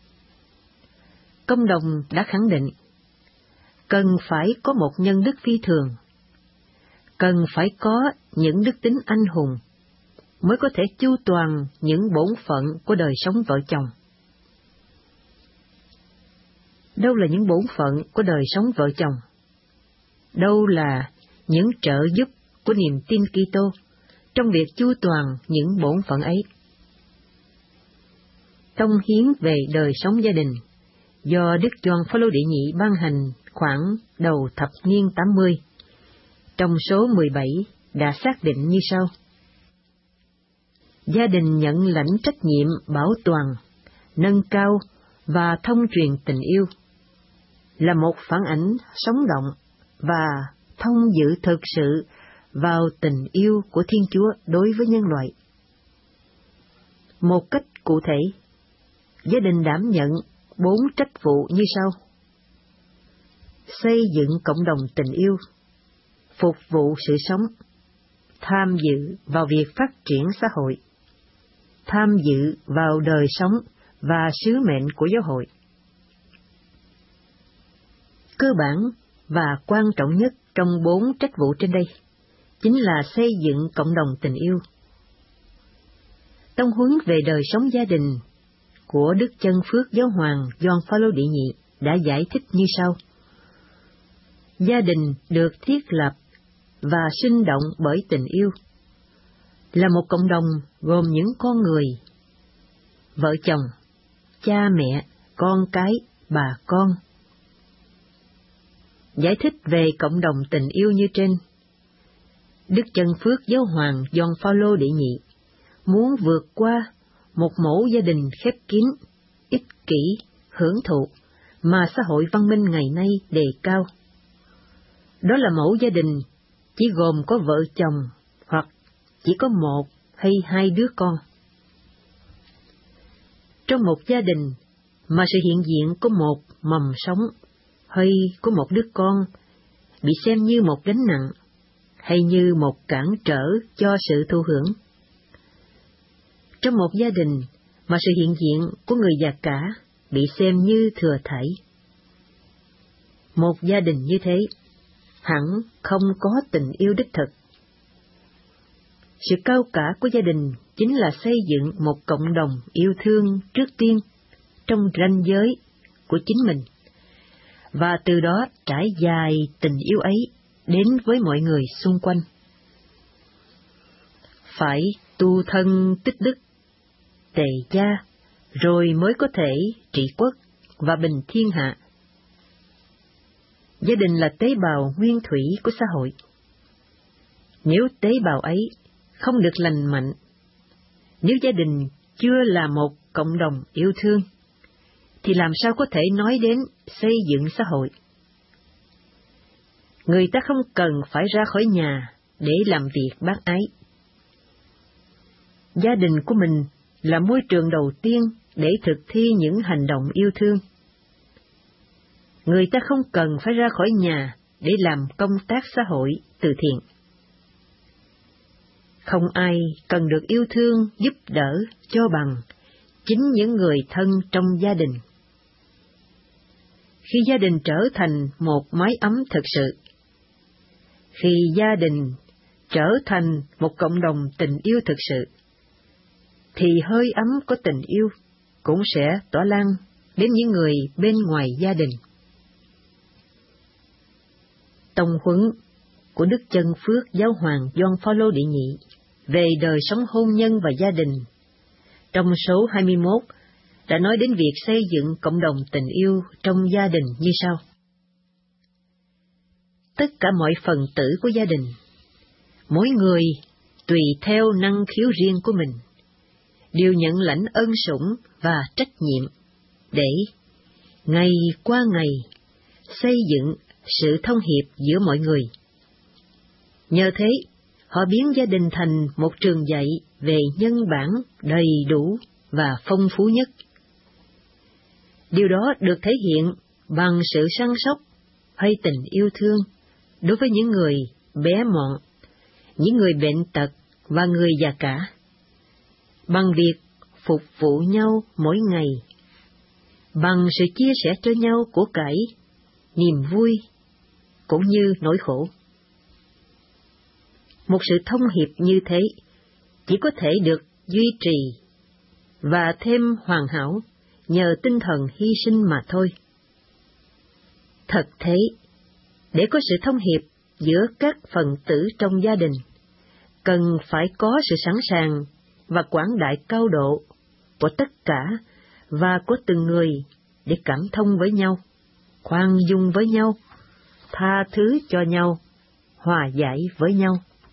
Công đồng đã khẳng định, cần phải có một nhân đức phi thường, cần phải có những đức tính anh hùng, mới có thể chu toàn những bổn phận của đời sống vợ chồng. Đâu là những bổn phận của đời sống vợ chồng? Đâu là những trợ giúp của niềm tin Kitô trong việc chu toàn những bổn phận ấy? Tông hiến về đời sống gia đình do Đức Gioan Phaolô đệ nhị ban hành khoảng đầu thập niên 80, trong số 17 đã xác định như sau. Gia đình nhận lãnh trách nhiệm bảo toàn, nâng cao và thông truyền tình yêu, là một phản ảnh sống động và thông dự thực sự vào tình yêu của Thiên Chúa đối với nhân loại. Một cách cụ thể, gia đình đảm nhận 4 trách vụ như sau: xây dựng cộng đồng tình yêu, phục vụ sự sống, tham dự vào việc phát triển xã hội, tham dự vào đời sống và sứ mệnh của giáo hội. Cơ bản và quan trọng nhất trong 4 trách vụ trên đây chính là xây dựng cộng đồng tình yêu. Tông huấn về đời sống gia đình của Đức Chân Phước Giáo hoàng Gioan Phaolô đệ nhị đã giải thích như sau: gia đình được thiết lập và sinh động bởi tình yêu, là một cộng đồng gồm những con người, vợ chồng, cha mẹ, con cái, bà con. Giải thích về cộng đồng tình yêu như trên, Đức Chân Phước Giáo hoàng Gioan Phaolô đệ nhị muốn vượt qua một mẫu gia đình khép kín, ích kỷ, hưởng thụ mà xã hội văn minh ngày nay đề cao. Đó là mẫu gia đình chỉ gồm có vợ chồng hoặc chỉ có một hay hai đứa con. Trong một gia đình mà sự hiện diện của một mầm sống hay của một đứa con bị xem như một gánh nặng hay như một cản trở cho sự thụ hưởng. Trong một gia đình mà sự hiện diện của người già cả bị xem như thừa thảy. Một gia đình như thế hẳn không có tình yêu đích thực. Sự cao cả của gia đình chính là xây dựng một cộng đồng yêu thương trước tiên trong ranh giới của chính mình, và từ đó trải dài tình yêu ấy đến với mọi người xung quanh. Phải tu thân tích đức, tề gia, rồi mới có thể trị quốc và bình thiên hạ. Gia đình là tế bào nguyên thủy của xã hội. Nếu tế bào ấy không được lành mạnh, nếu gia đình chưa là một cộng đồng yêu thương, thì làm sao có thể nói đến xây dựng xã hội? Người ta không cần phải ra khỏi nhà để làm việc bác ái. Gia đình của mình là môi trường đầu tiên để thực thi những hành động yêu thương. Người ta không cần phải ra khỏi nhà để làm công tác xã hội từ thiện. Không ai cần được yêu thương giúp đỡ cho bằng chính những người thân trong gia đình. Khi gia đình trở thành một mái ấm thực sự, khi gia đình trở thành một cộng đồng tình yêu thực sự, thì hơi ấm của tình yêu cũng sẽ tỏa lan đến những người bên ngoài gia đình. Tông huấn của Đức Chân Phước Giáo hoàng Gioan Phaolô đệ nhị về đời sống hôn nhân và gia đình, trong số 21 đã nói đến việc xây dựng cộng đồng tình yêu trong gia đình như sau. Tất cả mọi phần tử của gia đình, mỗi người tùy theo năng khiếu riêng của mình, đều nhận lãnh ân sủng và trách nhiệm để ngày qua ngày xây dựng sự thông hiệp giữa mọi người. Nhờ thế, họ biến gia đình thành một trường dạy về nhân bản đầy đủ và phong phú nhất. Điều đó được thể hiện bằng sự săn sóc hay tình yêu thương đối với những người bé mọn, những người bệnh tật và người già cả, bằng việc phục vụ nhau mỗi ngày, bằng sự chia sẻ cho nhau của cải, niềm vui, cũng như nỗi khổ. Một sự thông hiệp như thế chỉ có thể được duy trì và thêm hoàn hảo nhờ tinh thần hy sinh mà thôi. Thật thế, để có sự thông hiệp giữa các phần tử trong gia đình, cần phải có sự sẵn sàng và quảng đại cao độ của tất cả và của từng người để cảm thông với nhau, khoan dung với nhau, tha thứ cho nhau, hòa giải với nhau.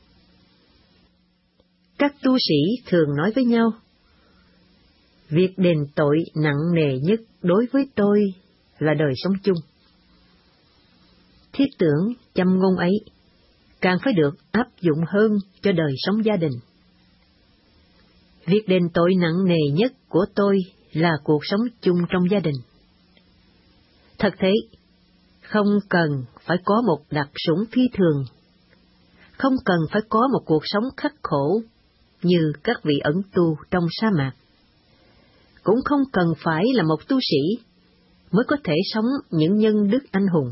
Các tu sĩ thường nói với nhau, việc đền tội nặng nề nhất đối với tôi là đời sống chung. Thiết tưởng châm ngôn ấy càng phải được áp dụng hơn cho đời sống gia đình. Việc đền tội nặng nề nhất của tôi là cuộc sống chung trong gia đình. Thật thế, không cần phải có một đặc sủng phi thường, không cần phải có một cuộc sống khắc khổ như các vị ẩn tu trong sa mạc, cũng không cần phải là một tu sĩ mới có thể sống những nhân đức anh hùng.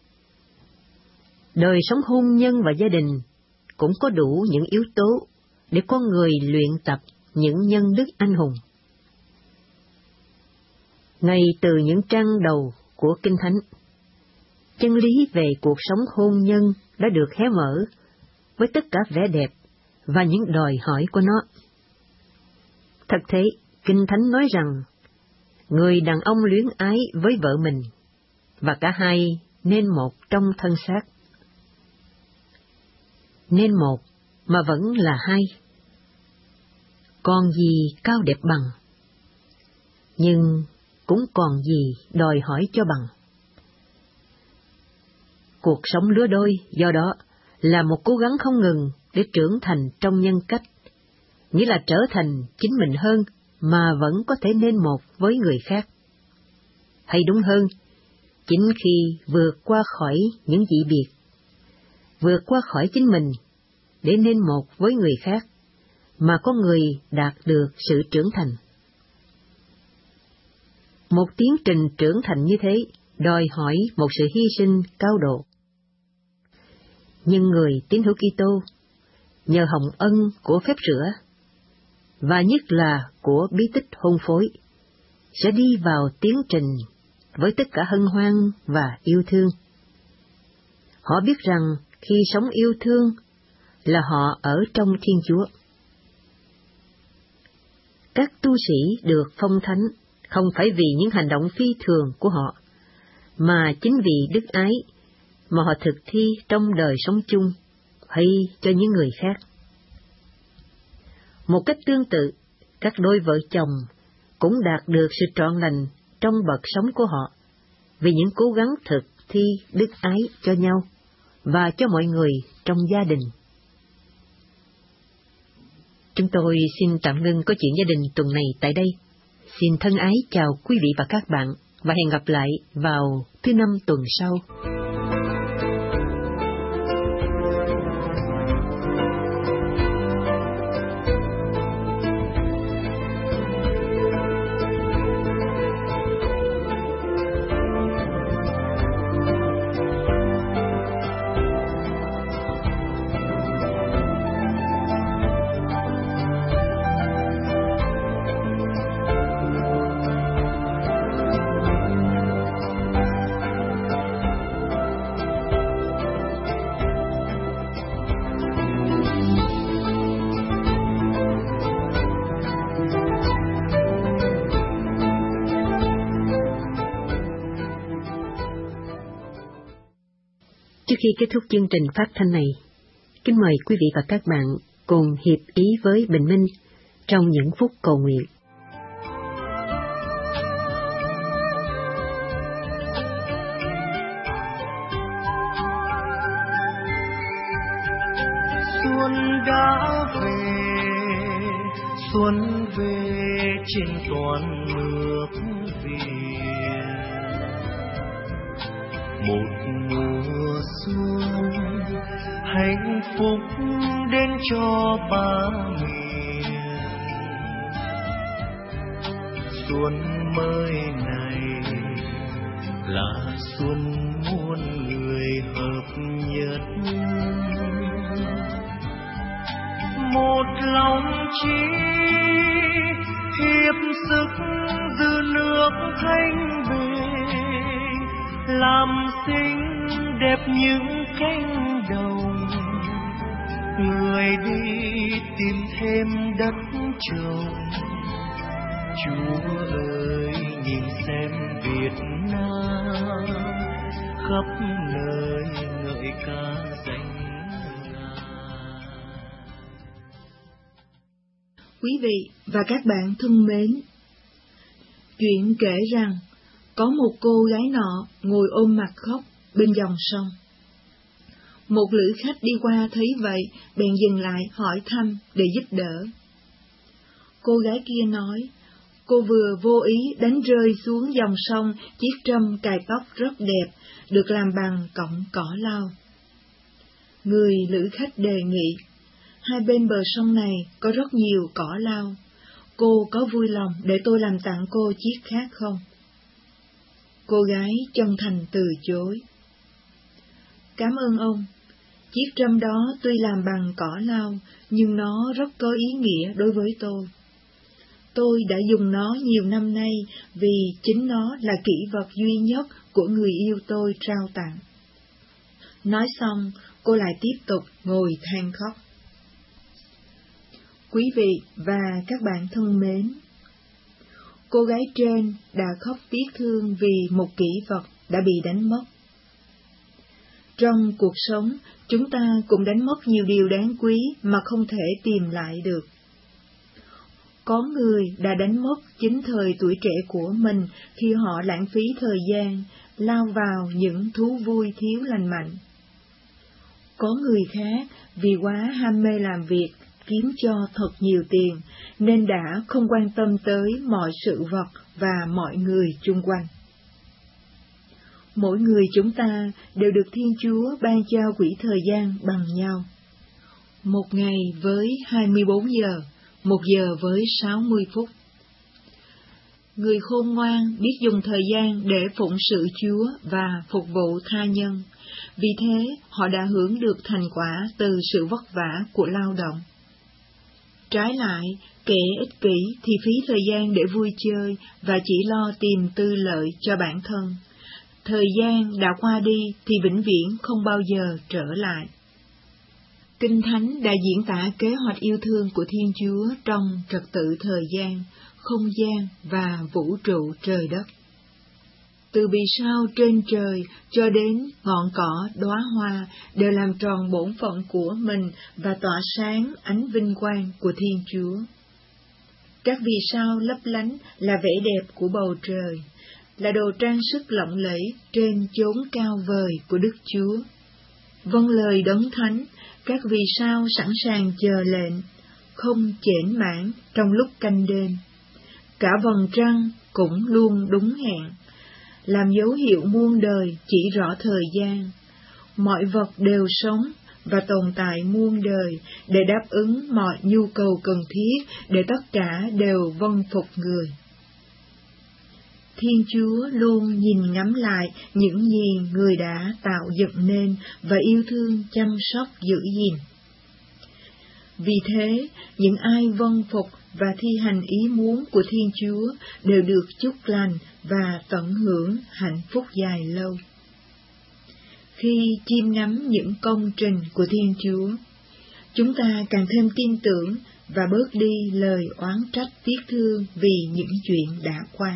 Đời sống hôn nhân và gia đình cũng có đủ những yếu tố để con người luyện tập những nhân đức anh hùng. Ngay từ những trang đầu của Kinh Thánh, chân lý về cuộc sống hôn nhân đã được hé mở với tất cả vẻ đẹp và những đòi hỏi của nó. Thật thế, Kinh Thánh nói rằng, người đàn ông luyến ái với vợ mình, và cả hai nên một trong thân xác. Nên một mà vẫn là hai. Còn gì cao đẹp bằng, nhưng cũng còn gì đòi hỏi cho bằng. Cuộc sống lứa đôi do đó là một cố gắng không ngừng để trưởng thành trong nhân cách, nghĩa là trở thành chính mình hơn mà vẫn có thể nên một với người khác. Hay đúng hơn, chính khi vượt qua khỏi những dị biệt, vượt qua khỏi chính mình để nên một với người khác, mà con người đạt được sự trưởng thành. Một tiến trình trưởng thành như thế đòi hỏi một sự hy sinh cao độ. Nhưng người tín hữu Kitô nhờ hồng ân của phép rửa và nhất là của bí tích hôn phối sẽ đi vào tiến trình với tất cả hân hoan và yêu thương. Họ biết rằng khi sống yêu thương là họ ở trong Thiên Chúa. Các tu sĩ được phong thánh không phải vì những hành động phi thường của họ, mà chính vì đức ái mà họ thực thi trong đời sống chung hay cho những người khác. Một cách tương tự, các đôi vợ chồng cũng đạt được sự trọn lành trong bậc sống của họ vì những cố gắng thực thi đức ái cho nhau và cho mọi người trong gia đình. Chúng tôi xin tạm ngưng câu chuyện gia đình tuần này tại đây. Xin thân ái chào quý vị và các bạn và hẹn gặp lại vào thứ Năm tuần sau. Trước khi kết thúc chương trình phát thanh này, kính mời quý vị và các bạn cùng hiệp ý với Bình Minh trong những phút cầu nguyện. Xuân đã về, xuân về trên toàn nước Việt. Một mùa xuân hạnh phúc đến cho ba miền. Xuân mới này là xuân muôn người hợp nhất, một lòng chí hiệp sức giữ nước thanh bình, làm xinh đẹp những cánh đồng. Người đi tìm thêm đất trồng, Chúa ơi nhìn xem Việt Nam khắp nơi ngợi ca danh Ngài. Quý vị và các bạn thân mến, chuyện kể rằng có một cô gái nọ ngồi ôm mặt khóc bên dòng sông. Một lữ khách đi qua thấy vậy, bèn dừng lại hỏi thăm để giúp đỡ. Cô gái kia nói, cô vừa vô ý đánh rơi xuống dòng sông chiếc trâm cài tóc rất đẹp, được làm bằng cọng cỏ lau. Người lữ khách đề nghị, hai bên bờ sông này có rất nhiều cỏ lau, cô có vui lòng để tôi làm tặng cô chiếc khác không? Cô gái chân thành từ chối. Cảm ơn ông, chiếc trâm đó tuy làm bằng cỏ lau, nhưng nó rất có ý nghĩa đối với tôi. Tôi đã dùng nó nhiều năm nay vì chính nó là kỷ vật duy nhất của người yêu tôi trao tặng. Nói xong, cô lại tiếp tục ngồi than khóc. Quý vị và các bạn thân mến, cô gái trên đã khóc tiếc thương vì một kỷ vật đã bị đánh mất. Trong cuộc sống, chúng ta cũng đánh mất nhiều điều đáng quý mà không thể tìm lại được. Có người đã đánh mất chính thời tuổi trẻ của mình khi họ lãng phí thời gian, lao vào những thú vui thiếu lành mạnh. Có người khác vì quá ham mê làm việc, kiếm cho thật nhiều tiền, nên đã không quan tâm tới mọi sự vật và mọi người chung quanh. Mỗi người chúng ta đều được Thiên Chúa ban cho quỹ thời gian bằng nhau. Một ngày với 24 giờ, 1 giờ với 60 phút. Người khôn ngoan biết dùng thời gian để phụng sự Chúa và phục vụ tha nhân. Vì thế, họ đã hưởng được thành quả từ sự vất vả của lao động. Trái lại, kẻ ích kỷ thì phí thời gian để vui chơi và chỉ lo tìm tư lợi cho bản thân. Thời gian đã qua đi thì vĩnh viễn không bao giờ trở lại. Kinh Thánh đã diễn tả kế hoạch yêu thương của Thiên Chúa trong trật tự thời gian, không gian và vũ trụ trời đất. Từ vì sao trên trời cho đến ngọn cỏ đóa hoa đều làm tròn bổn phận của mình và tỏa sáng ánh vinh quang của Thiên Chúa. Các vì sao lấp lánh là vẻ đẹp của bầu trời, là đồ trang sức lộng lẫy trên chốn cao vời của Đức Chúa. Vâng lời Đấng Thánh, các vì sao sẵn sàng chờ lệnh, không chểnh mãn trong lúc canh đêm. Cả vầng trăng cũng luôn đúng hẹn, làm dấu hiệu muôn đời chỉ rõ thời gian. Mọi vật đều sống và tồn tại muôn đời để đáp ứng mọi nhu cầu cần thiết để tất cả đều vâng phục người. Thiên Chúa luôn nhìn ngắm lại những gì người đã tạo dựng nên và yêu thương chăm sóc giữ gìn. Vì thế, những ai vâng phục và thi hành ý muốn của Thiên Chúa đều được chúc lành và tận hưởng hạnh phúc dài lâu. Khi chiêm ngắm những công trình của Thiên Chúa, chúng ta càng thêm tin tưởng và bớt đi lời oán trách tiếc thương vì những chuyện đã qua.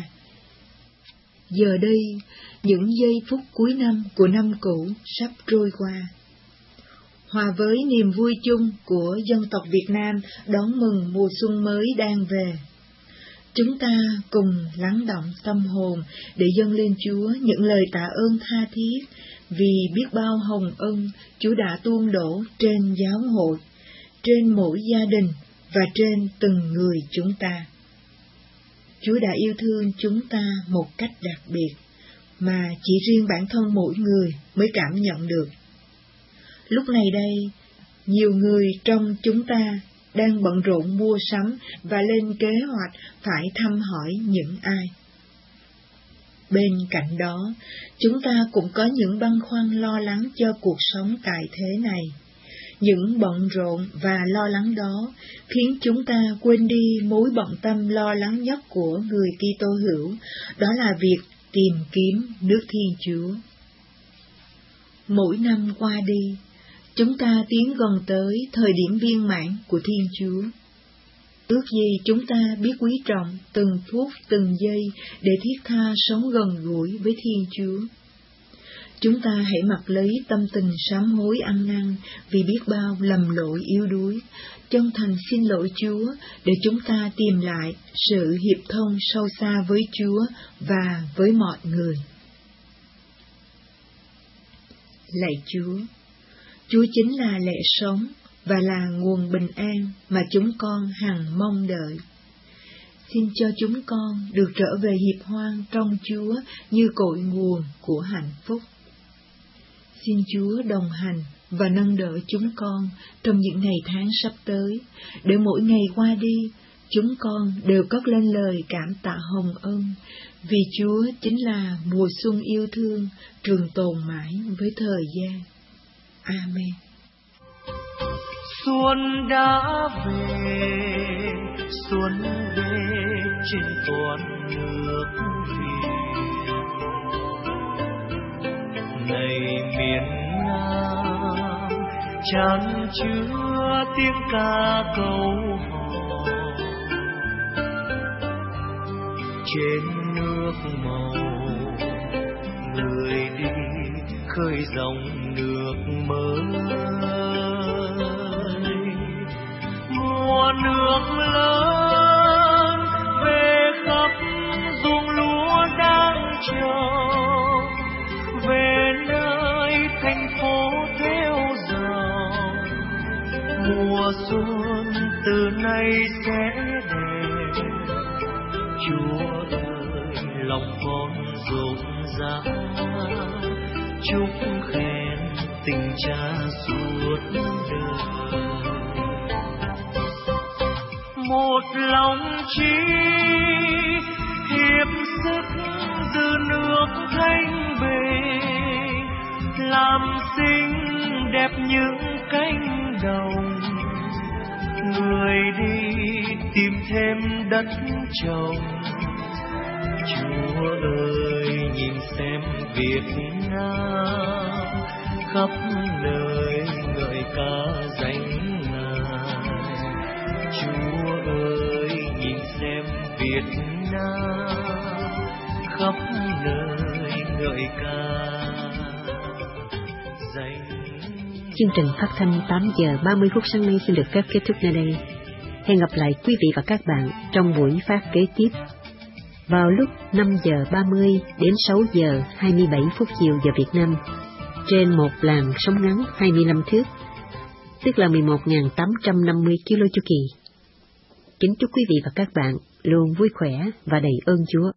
Giờ đây, những giây phút cuối năm của năm cũ sắp trôi qua. Hòa với niềm vui chung của dân tộc Việt Nam đón mừng mùa xuân mới đang về, chúng ta cùng lắng động tâm hồn để dâng lên Chúa những lời tạ ơn tha thiết vì biết bao hồng ân Chúa đã tuôn đổ trên giáo hội, trên mỗi gia đình và trên từng người chúng ta. Chúa đã yêu thương chúng ta một cách đặc biệt, mà chỉ riêng bản thân mỗi người mới cảm nhận được. Lúc này đây, nhiều người trong chúng ta đang bận rộn mua sắm và lên kế hoạch phải thăm hỏi những ai. Bên cạnh đó, chúng ta cũng có những băn khoăn lo lắng cho cuộc sống tại thế này. Những bận rộn và lo lắng đó khiến chúng ta quên đi mối bận tâm lo lắng nhất của người Kitô hữu, đó là việc tìm kiếm nước Thiên Chúa. Mỗi năm qua đi, chúng ta tiến gần tới thời điểm viên mãn của Thiên Chúa. Ước gì chúng ta biết quý trọng từng phút từng giây để thiết tha sống gần gũi với Thiên Chúa. Chúng ta hãy mặc lấy tâm tình sám hối ăn năn vì biết bao lầm lỗi yếu đuối, chân thành xin lỗi Chúa để chúng ta tìm lại sự hiệp thông sâu xa với Chúa và với mọi người. Lạy Chúa, Chúa chính là lẽ sống và là nguồn bình an mà chúng con hằng mong đợi. Xin cho chúng con được trở về hiệp hoan trong Chúa như cội nguồn của hạnh phúc. Xin Chúa đồng hành và nâng đỡ chúng con trong những ngày tháng sắp tới, để mỗi ngày qua đi, chúng con đều cất lên lời cảm tạ hồng ân, vì Chúa chính là mùa xuân yêu thương, trường tồn mãi với thời gian. Amen. Xuân đã về, xuân về trên toàn nước Việt. Này miền Nam chan chứa tiếng ca câu hò, trên nước màu người đi khơi dòng nước mới. Mùa nước lớn về khắp ruộng lúa đang trồng, về nơi thành phố theo dòng. Mùa xuân từ nay sẽ đến, Chúa ơi lòng con rộn rã, chúc khen tình Cha suốt đời. Một lòng chí hiệp sức giữ nước thanh bình, làm xinh đẹp những cánh đồng. Người đi tìm thêm đất trồng, Chúa ơi nhìn xem Việt Nam khắp nơi ngợi ca danh Ngài. Chúa ơi nhìn xem Việt Nam khắp nơi ngợi ca danh. Chương trình phát thanh 8 giờ 30 phút sáng nay xin được phép kết thúc nơi đây. Hẹn gặp lại quý vị và các bạn trong buổi phát kế tiếp vào lúc 5 giờ 30 đến 6 giờ 27 phút chiều giờ Việt Nam trên một làn sóng ngắn 25 thước, tức là 11.850 km chu kỳ. Kính chúc quý vị và các bạn luôn vui khỏe và đầy ơn Chúa.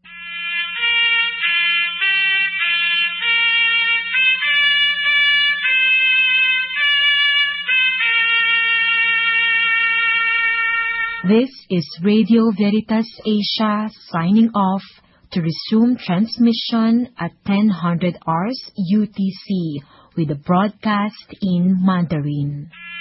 This is Radio Veritas Asia signing off to resume transmission at 10:00 hours UTC with the broadcast in Mandarin.